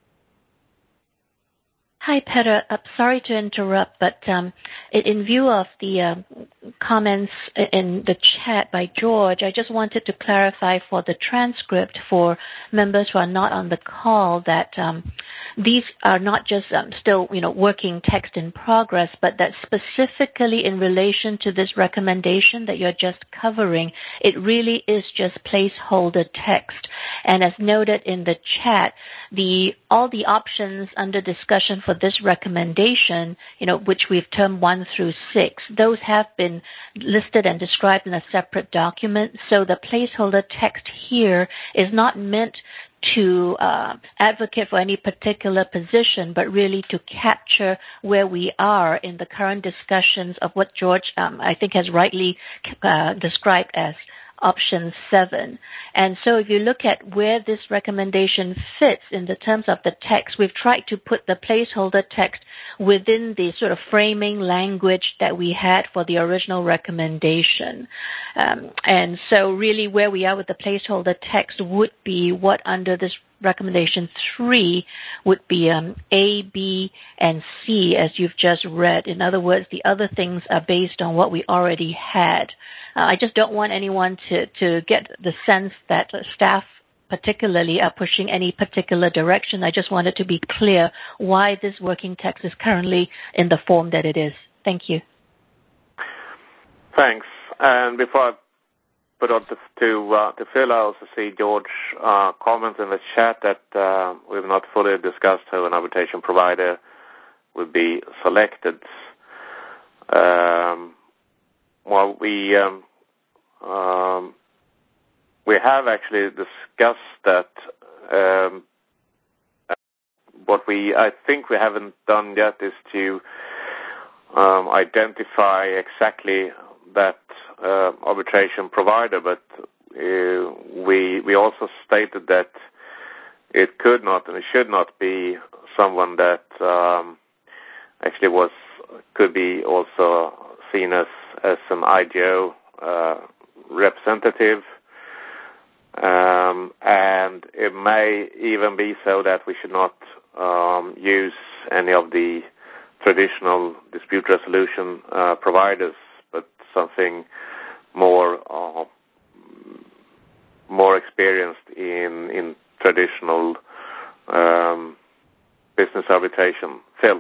Hi, Petter. Uh, sorry to interrupt, but um, in view of the uh, comments in the chat by George, I just wanted to clarify for the transcript for members who are not on the call that um, these are not just um, still, you know, working text in progress, but that specifically in relation to this recommendation that you're just covering, it really is just placeholder text. And as noted in the chat, the all the options under discussion for this recommendation, you know, which we've termed one through six, those have been listed and described in a separate document. So the placeholder text here is not meant to uh, advocate for any particular position, but really to capture where we are in the current discussions of what George, um, I think, has rightly uh, described as option seven. And so if you look at where this recommendation fits in the terms of the text, we've tried to put the placeholder text within the sort of framing language that we had for the original recommendation. Um, and so really where we are with the placeholder text would be what under this recommendation three would be um, A, B, and C, as you've just read. In other words, the other things are based on what we already had. Uh, I just don't want anyone to, to get the sense that staff particularly are pushing any particular direction. I just wanted to be clear why this working text is currently in the form that it is. Thank you. Thanks. And before I put on to to, uh, to Phil, I also see George uh, comments in the chat that uh, we've not fully discussed how an arbitration provider would be selected. Um, well, we um, um, we have actually discussed that. Um, what we I think we haven't done yet is to um, identify exactly that uh, arbitration provider, but uh, we we also stated that it could not and it should not be someone that um, actually was could be also seen as as an I G O uh, representative, um, and it may even be so that we should not um, use any of the traditional dispute resolution uh, providers, but something more uh, more experienced in in traditional um, business arbitration. Phil.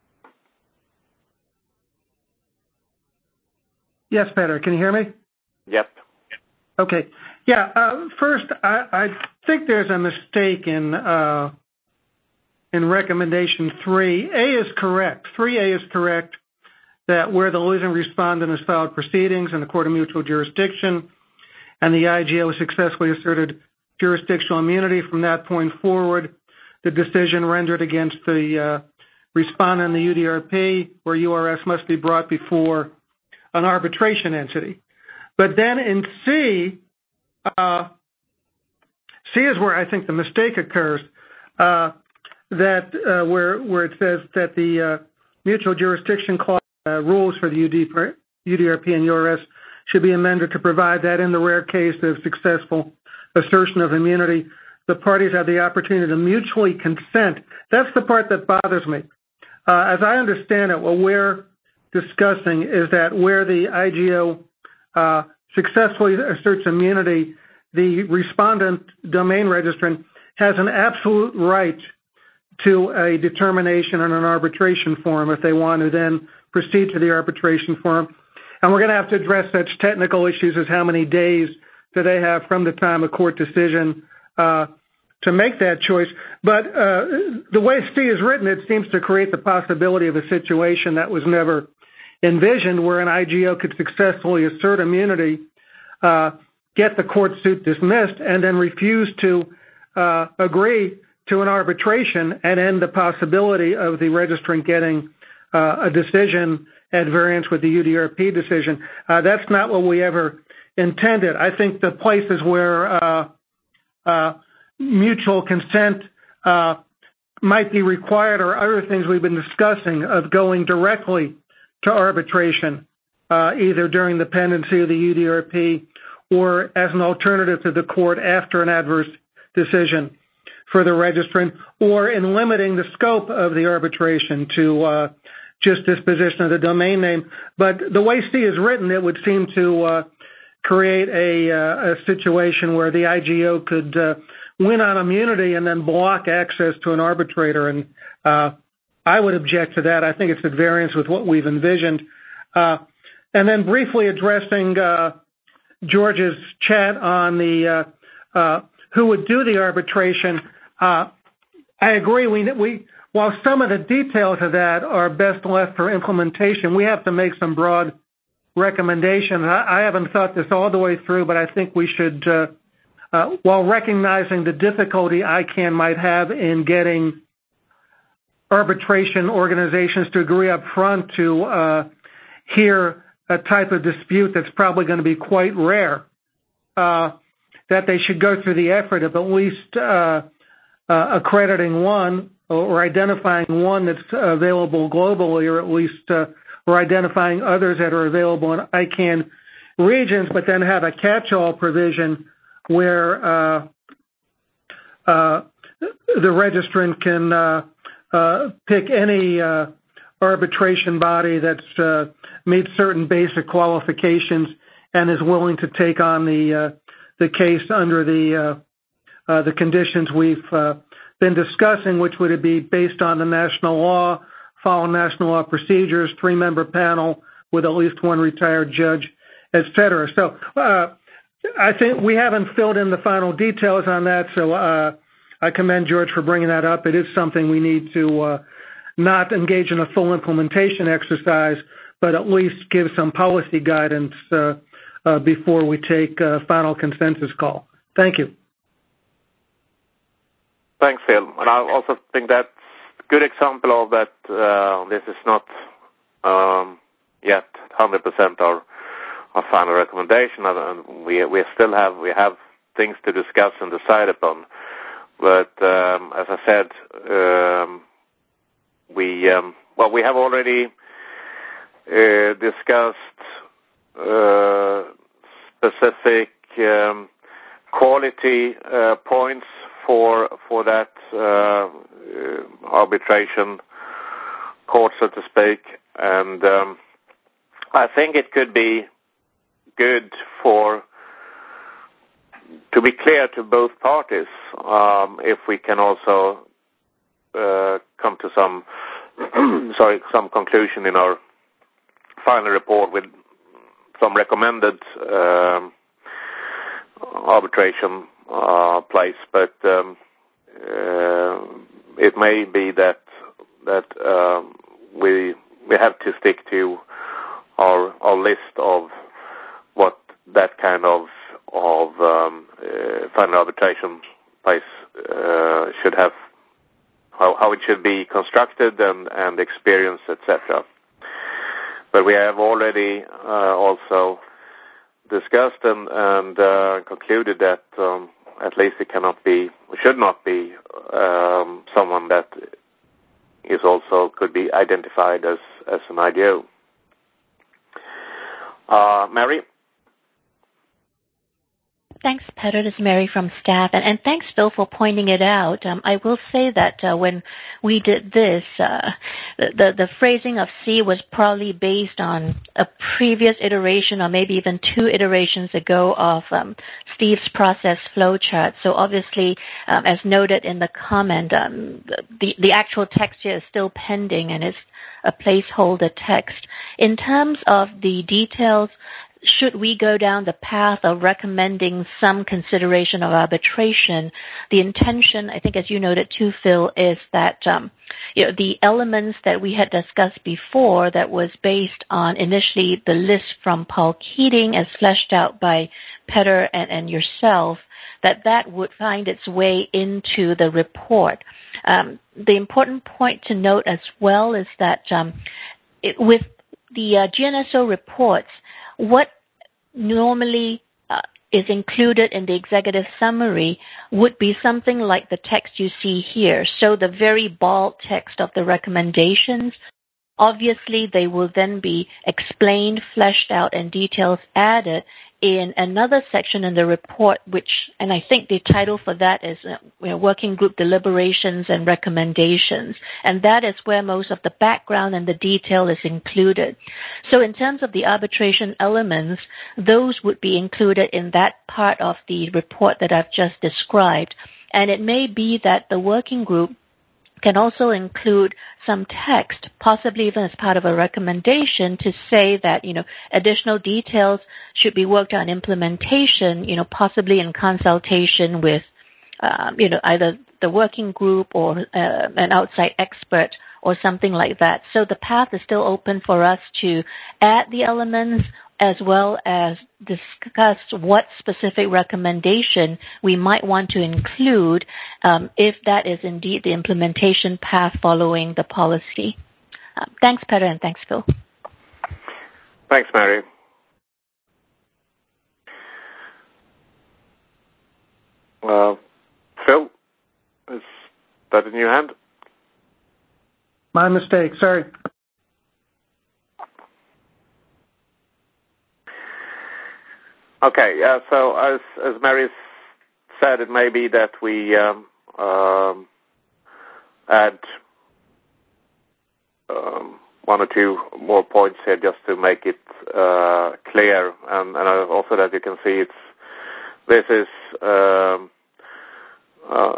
Yes, Peter, can you hear me? Yep. Okay. Yeah, uh, first, I, I think there's a mistake in uh, in recommendation three. A is correct. three A is correct that where the losing respondent has filed proceedings in the Court of Mutual Jurisdiction and the I G O successfully asserted jurisdictional immunity from that point forward, the decision rendered against the uh, respondent in the U D R P or U R S must be brought before an arbitration entity. But then in C, uh, C is where I think the mistake occurs, uh, that uh, where where it says that the uh, mutual jurisdiction clause uh, rules for the U D R P and U R S should be amended to provide that in the rare case of successful assertion of immunity, the parties have the opportunity to mutually consent. That's the part that bothers me. Uh, as I understand it, what we're discussing is that where the I G O uh, successfully asserts immunity, the respondent domain registrant has an absolute right to a determination on an arbitration form if they want to then proceed to the arbitration form. And we're going to have to address such technical issues as how many days do they have from the time of court decision uh, to make that choice. But uh, the way C is written, it seems to create the possibility of a situation that was never envisioned where an I G O could successfully assert immunity uh, get the court suit dismissed and then refuse to uh, agree to an arbitration and end the possibility of the registrant getting uh, a decision at variance with the U D R P decision. Uh, that's not what we ever intended. I think the places where uh, uh, mutual consent uh, might be required are other things we've been discussing, of going directly to arbitration, uh, either during the pendency of the U D R P or as an alternative to the court after an adverse decision for the registrant, or in limiting the scope of the arbitration to uh, just disposition of the domain name. But the way C is written, it would seem to uh, create a, uh, a situation where the I G O could uh, win on immunity and then block access to an arbitrator. And uh, I would object to that. I think it's at variance with what we've envisioned. Uh, and then briefly addressing uh, George's chat on the uh, uh, who would do the arbitration, uh, I agree. We, we, while some of the details of that are best left for implementation, we have to make some broad recommendations. I, I haven't thought this all the way through, but I think we should, uh, uh, while recognizing the difficulty I C A N might have in getting arbitration organizations to agree up front to uh, hear a type of dispute that's probably going to be quite rare, uh, that they should go through the effort of at least uh, uh, accrediting one or identifying one that's available globally, or at least uh, or identifying others that are available in I C A N regions, but then have a catch-all provision where uh, uh, the registrant can uh, uh, pick any uh, arbitration body that's uh, meets certain basic qualifications and is willing to take on the uh, the case under the uh, uh, the conditions we've uh, been discussing, which would be based on the national law, follow national law procedures, three-member panel with at least one retired judge, et cetera. So uh, I think we haven't filled in the final details on that, so uh, I commend George for bringing that up. It is something we need to uh, not engage in a full implementation exercise, but at least give some policy guidance uh, uh, before we take a final consensus call. Thank you. Thanks, Phil. And I also think that's a good example of that uh, this is not um, yet one hundred percent our, our final recommendation, and we we still have we have things to discuss and decide upon. But um, as I said, um, we um, well we have already uh, discussed uh, specific um, quality uh, points for for that uh, uh, arbitration court, so to speak, and um, I think it could be good for to be clear to both parties um, if we can also uh, come to some sorry some conclusion in our final report with some recommended um, arbitration uh, place, but um, uh, it may be that that um, we we have to stick to our our list of what that kind of of um, uh, final arbitration place uh, should have, how how it should be constructed and and experienced, et cetera. But we have already uh, also discussed and, and uh, concluded that um, at least it cannot be, should not be um, someone that is also could be identified as, as an I D O. Uh, Mary? Thanks, Petter. This is Mary from staff, and, and thanks, Phil, for pointing it out. Um, I will say that uh, when we did this, uh, the, the phrasing of C was probably based on a previous iteration or maybe even two iterations ago of um, Steve's process flowchart. So obviously, um, as noted in the comment, um, the, the actual text here is still pending and is a placeholder text. In terms of the details, should we go down the path of recommending some consideration of arbitration, the intention, I think as you noted too, Phil, is that um, you know, the elements that we had discussed before that was based on initially the list from Paul Keating as fleshed out by Petter and, and yourself, that that would find its way into the report. Um, the important point to note as well is that um, it, with the uh, G N S O reports, what normally uh, is included in the executive summary would be something like the text you see here. So the very bold text of the recommendations, obviously they will then be explained, fleshed out, and details added in another section in the report, which, and I think the title for that is uh, you know, Working Group Deliberations and Recommendations. And that is where most of the background and the detail is included. So in terms of the arbitration elements, those would be included in that part of the report that I've just described. And it may be that the working group can also include some text, possibly even as part of a recommendation, to say that, you know, additional details should be worked on implementation, you know, possibly in consultation with, um, you know, either the working group or uh, an outside expert or something like that. So the path is still open for us to add the elements as well as discuss what specific recommendation we might want to include um, if that is indeed the implementation path following the policy. Uh, thanks, Petter, and thanks, Phil. Thanks, Mary. Uh, Phil, is that in your hand? My mistake, sorry. Okay, uh, so as as Mary said, it may be that we um, um, add um, one or two more points here just to make it uh, clear, and, and also that you can see it's this is um, uh,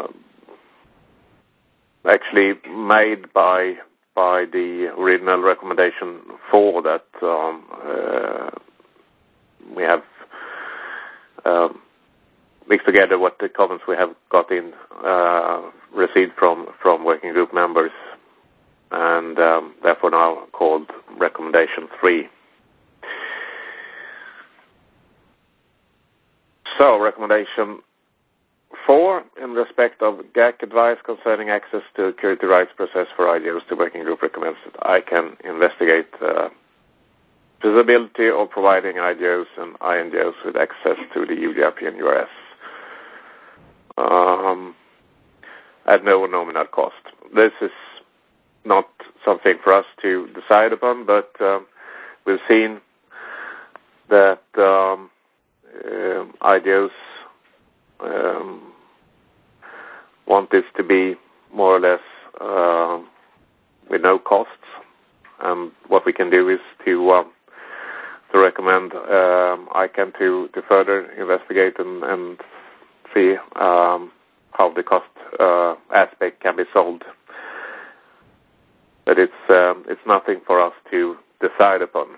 actually made by by the original recommendation four that um, uh, we have. Um, mix together what the comments we have got in uh, received from, from working group members, and um, therefore now called recommendation three. So recommendation four, in respect of G A C advice concerning access to security rights process for I G Os, the working group recommends that I can investigate uh, feasibility of providing I G Os and I N G Os with access to the U D R P and U R S um, at no nominal cost. This is not something for us to decide upon, but um, we've seen that um, uh, I G Os um, want this to be more or less uh, with no costs, and what we can do is to um, to recommend um, I C A N to, to further investigate and, and see um, how the cost uh, aspect can be solved. But it's um, it's nothing for us to decide upon.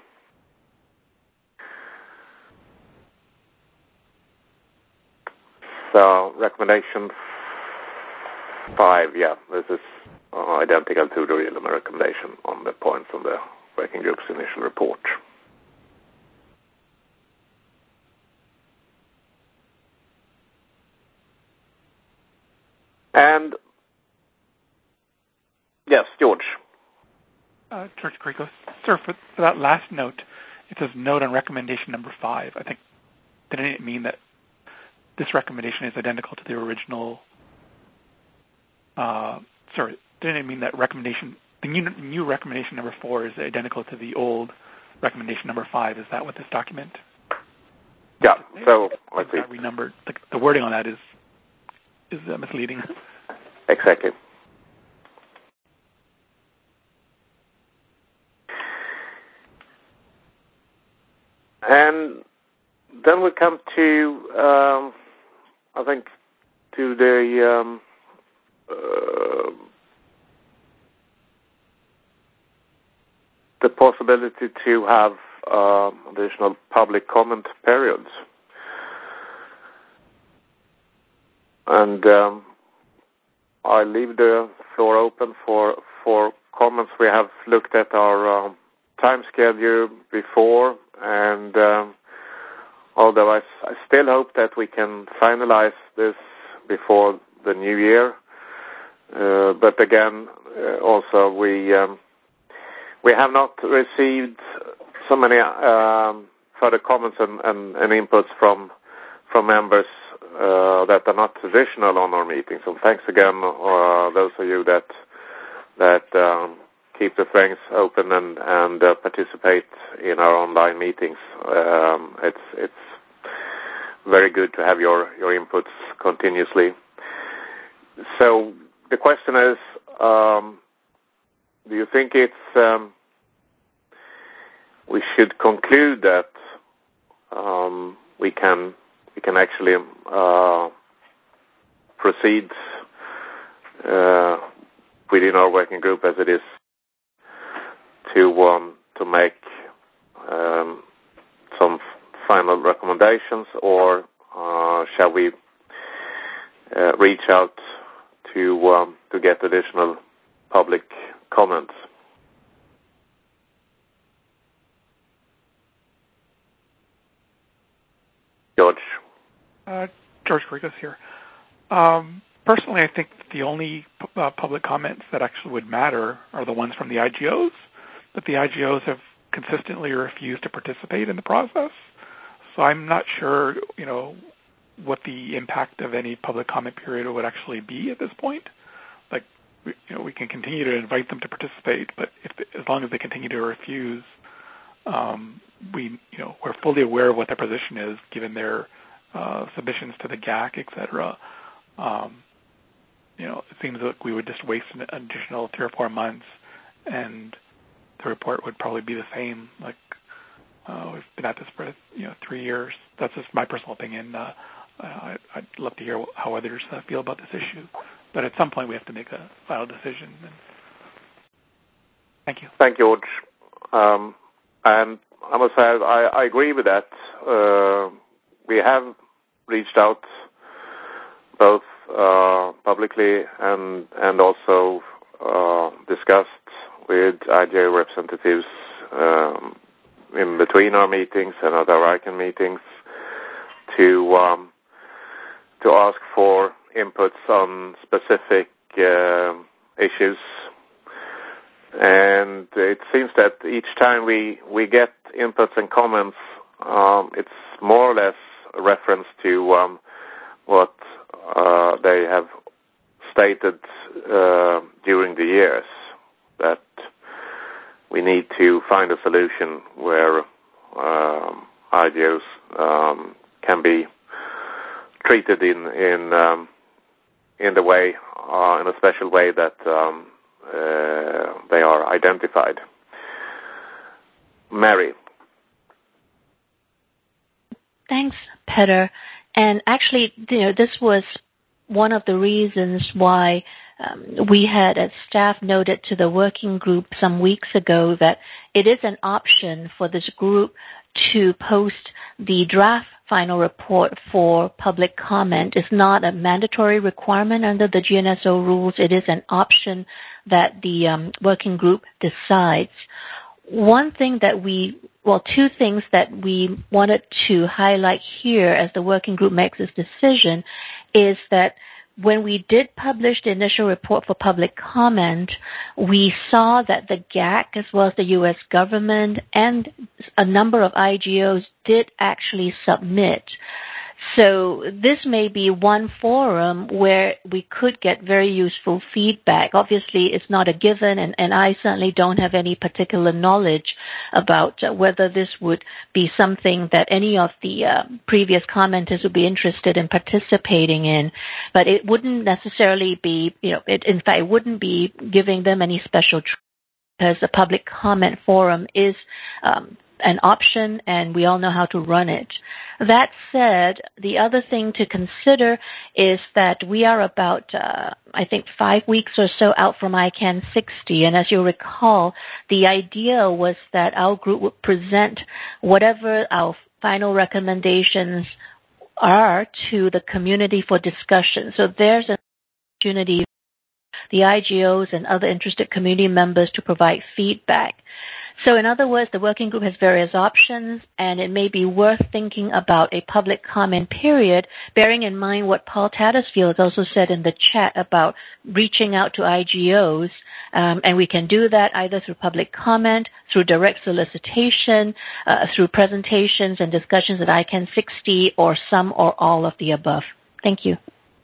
So recommendation five, yeah, this is uh, identical to the original recommendation on the points on the working group's initial report. And yes, George. Uh, George Grigos. Sir, for, for that last note, it says note on recommendation number five. I think, didn't it mean that this recommendation is identical to the original? Uh, sorry, didn't it mean that recommendation, the new, new recommendation number four is identical to the old recommendation number five? Is that what this document? Yeah. So let's see. Renumbered. The, the wording on that is is uh, misleading. Exactly. And then we come to, um, I think, to the um, uh, the possibility to have uh, additional public comment periods. And um, I leave the floor open for for comments. We have looked at our uh, time schedule before, and um, although I, I still hope that we can finalize this before the new year, uh, but again, uh, also we um, we have not received so many um, further comments and, and, and inputs from from members uh, that are not traditional on our meetings. So thanks again, uh, those of you that that um, keep the things open and, and uh, participate in our online meetings. Um, it's it's very good to have your, your inputs continuously. So the question is, um, do you think it's um, we should conclude that um, we can we can actually uh, proceed uh, within our working group as it is to um, to make um, some final recommendations, or uh, shall we uh, reach out to um, to get additional public comments? George. Uh, George Grigos here. Um, personally, I think the only uh, public comments that actually would matter are the ones from the I G Os, but the I G Os have consistently refused to participate in the process. So I'm not sure, you know, what the impact of any public comment period would actually be at this point. Like, we, you know, we can continue to invite them to participate, but if, as long as they continue to refuse, um, we, you know, we're fully aware of what their position is, given their uh, submissions to the G A C, et cetera. Um, you know, it seems like we would just waste an additional three or four months, and the report would probably be the same. Like, uh, we've been at this for, you know, three years. That's just my personal opinion. Uh, uh, I'd love to hear how others uh, feel about this issue. But at some point, we have to make a final decision. And thank you. Thank you, George. Um, and I must say, I, I agree with that. Uh, we have reached out both uh, publicly and and also uh, discussed with I G O representatives um, in between our meetings and at our I C A N meetings to um, to ask for inputs on specific uh, issues. And it seems that each time we, we get inputs and comments, um, it's more or less a reference to um, what uh, they have stated uh, during the years, that we need to find a solution where um, I G Os um, can be treated in in um, in the way, uh, in a special way that um, uh, they are identified. Mary. Thanks, Peter. And actually, you know, this was one of the reasons why um, we had, as staff noted to the working group some weeks ago, that it is an option for this group to post the draft final report for public comment. It's not a mandatory requirement under the G N S O rules. It is an option that the um, working group decides. One thing that we, well, two things that we wanted to highlight here as the working group makes this decision is that when we did publish the initial report for public comment, we saw that the G A C, as well as the U S government and a number of I G Os did actually submit. So this may be one forum where we could get very useful feedback. Obviously, it's not a given, and, and I certainly don't have any particular knowledge about uh, whether this would be something that any of the uh, previous commenters would be interested in participating in. But it wouldn't necessarily be, you know, it, in fact, it wouldn't be giving them any special treatment, because the public comment forum is um, an option, and we all know how to run it. That said, the other thing to consider is that we are about, uh, I think, five weeks or so out from I CAN sixty, and as you'll recall, the idea was that our group would present whatever our final recommendations are to the community for discussion. So there's an opportunity for the I G Os and other interested community members to provide feedback. So in other words, the working group has various options, and it may be worth thinking about a public comment period, bearing in mind what Paul Tattersfield also said in the chat about reaching out to I G Os, um, and we can do that either through public comment, through direct solicitation, uh, through presentations and discussions at I CAN sixty, or some or all of the above. Thank you.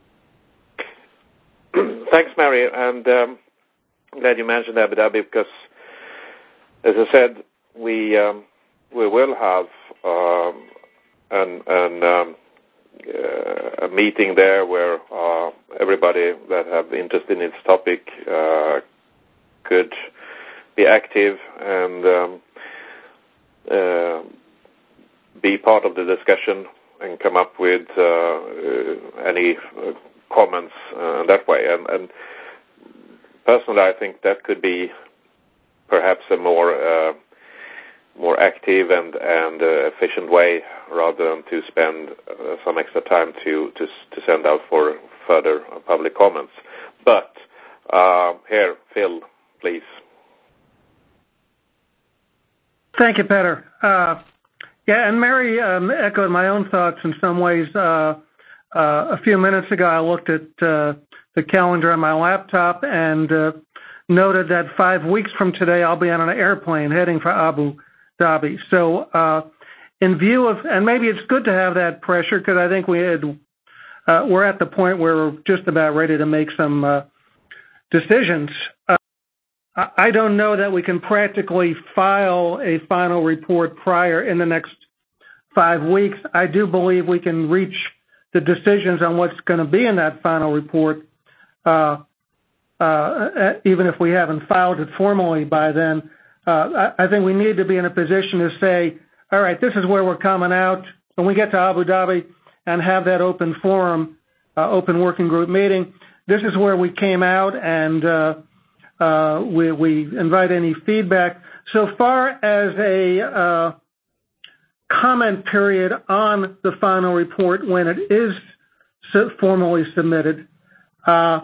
Thanks, Mary, and um, I'm glad you mentioned Abu Dhabi because, as I said, we um, we will have um, an, an um, uh, a meeting there where uh, everybody that have interest in this topic uh, could be active and um, uh, be part of the discussion and come up with uh, uh, any uh, comments uh, that way. And, and personally, I think that could be perhaps a more uh, more active and and uh, efficient way, rather than to spend uh, some extra time to, to to send out for further public comments. But uh, here, Phil, please. Thank you, Peter. Uh, yeah, and Mary um, echoed my own thoughts in some ways. Uh, uh, a few minutes ago, I looked at uh, the calendar on my laptop and uh, noted that five weeks from today, I'll be on an airplane heading for Abu Dhabi. So uh, in view of, and maybe it's good to have that pressure because I think we had, uh, we're at the point where we're just about ready to make some uh, decisions. Uh, I don't know that we can practically file a final report prior in the next five weeks. I do believe we can reach the decisions on what's going to be in that final report uh, Uh, even if we haven't filed it formally by then. Uh, I, I think we need to be in a position to say, all right, this is where we're coming out. When we get to Abu Dhabi and have that open forum, uh, open working group meeting, this is where we came out, and uh, uh, we, we invite any feedback. So far as a uh, comment period on the final report when it is formally submitted, uh,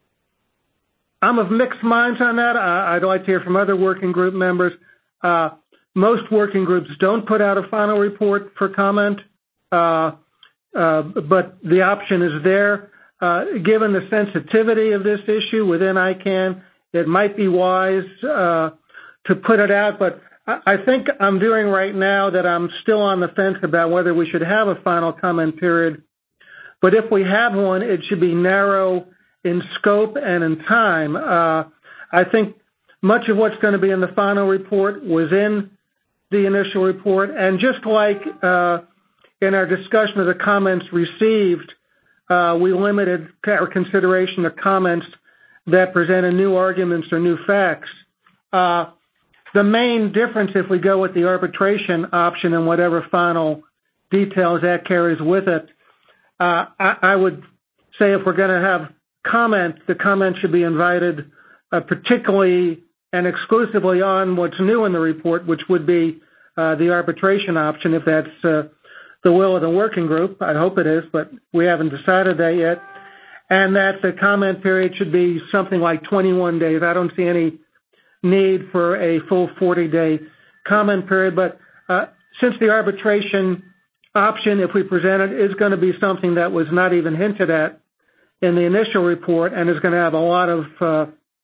I'm of mixed minds on that. I'd like to hear from other working group members. Uh, most working groups don't put out a final report for comment, uh, uh, but the option is there. Uh, given the sensitivity of this issue within I CAN, it might be wise uh, to put it out, but I think I'm doing right now that I'm still on the fence about whether we should have a final comment period. But if we have one, it should be narrow in scope and in time. Uh, I think much of what's going to be in the final report was in the initial report, and just like uh, in our discussion of the comments received, uh, we limited our consideration to comments that presented new arguments or new facts. Uh, the main difference, if we go with the arbitration option and whatever final details that carries with it, uh, I, I would say if we're going to have comment, the comment should be invited uh, particularly and exclusively on what's new in the report, which would be uh, the arbitration option, if that's uh, the will of the working group. I hope it is, but we haven't decided that yet. And that the comment period should be something like twenty-one days. I don't see any need for a full forty-day comment period, but uh, since the arbitration option, if we present it, is going to be something that was not even hinted at in the initial report and is going to have a lot of uh,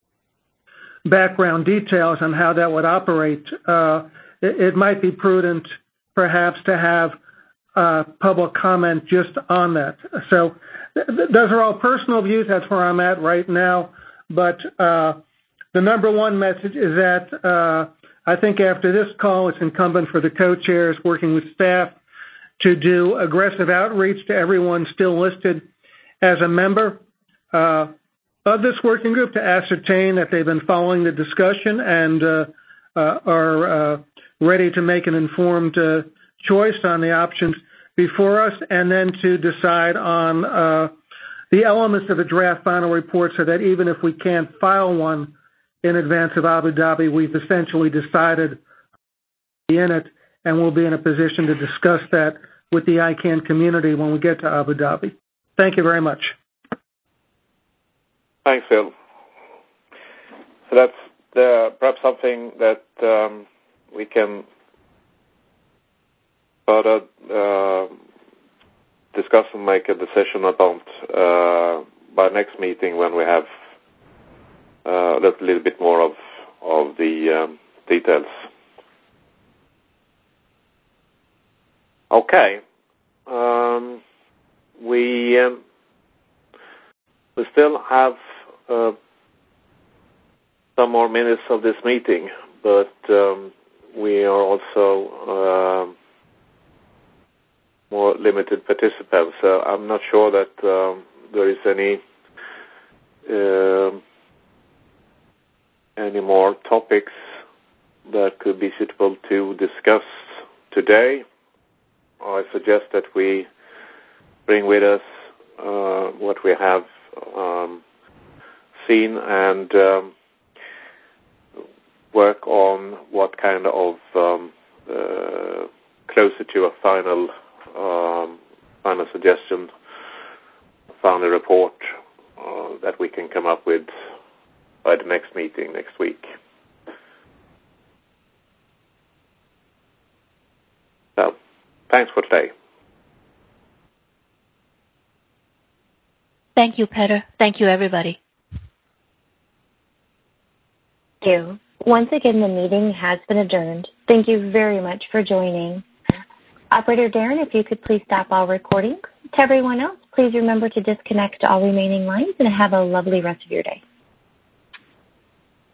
background details on how that would operate, uh, it, it might be prudent perhaps to have uh, public comment just on that. So th- th- those are all personal views. That's where I'm at right now. But uh, the number one message is that uh, I think after this call, it's incumbent for the co-chairs working with staff to do aggressive outreach to everyone still listed as a member uh, of this working group to ascertain that they've been following the discussion and uh, uh, are uh, ready to make an informed uh, choice on the options before us, and then to decide on uh, the elements of a draft final report so that even if we can't file one in advance of Abu Dhabi, we've essentially decided in it, and we'll be in a position to discuss that with the I CANN community when we get to Abu Dhabi. Thank you very much. Thanks, Phil. So that's the, perhaps something that um, we can further uh, discuss and make a decision about uh, by next meeting when we have uh, a little bit more of of the um, details. Okay, um, we um, we still have uh, some more minutes of this meeting, but um, we are also uh, more limited participants. So I'm not sure that um, there is any uh, any more topics that could be suitable to discuss today. I suggest that we bring with us uh, what we have um, seen and um, work on what kind of um, uh, closer to a final um, final suggestion, final report uh, that we can come up with by the next meeting next week. So, thanks for today. Thank you, Peter. Thank you, everybody. Thank you. Once again, the meeting has been adjourned. Thank you very much for joining. Operator Darren, if you could please stop all recordings. To everyone else, please remember to disconnect all remaining lines and have a lovely rest of your day.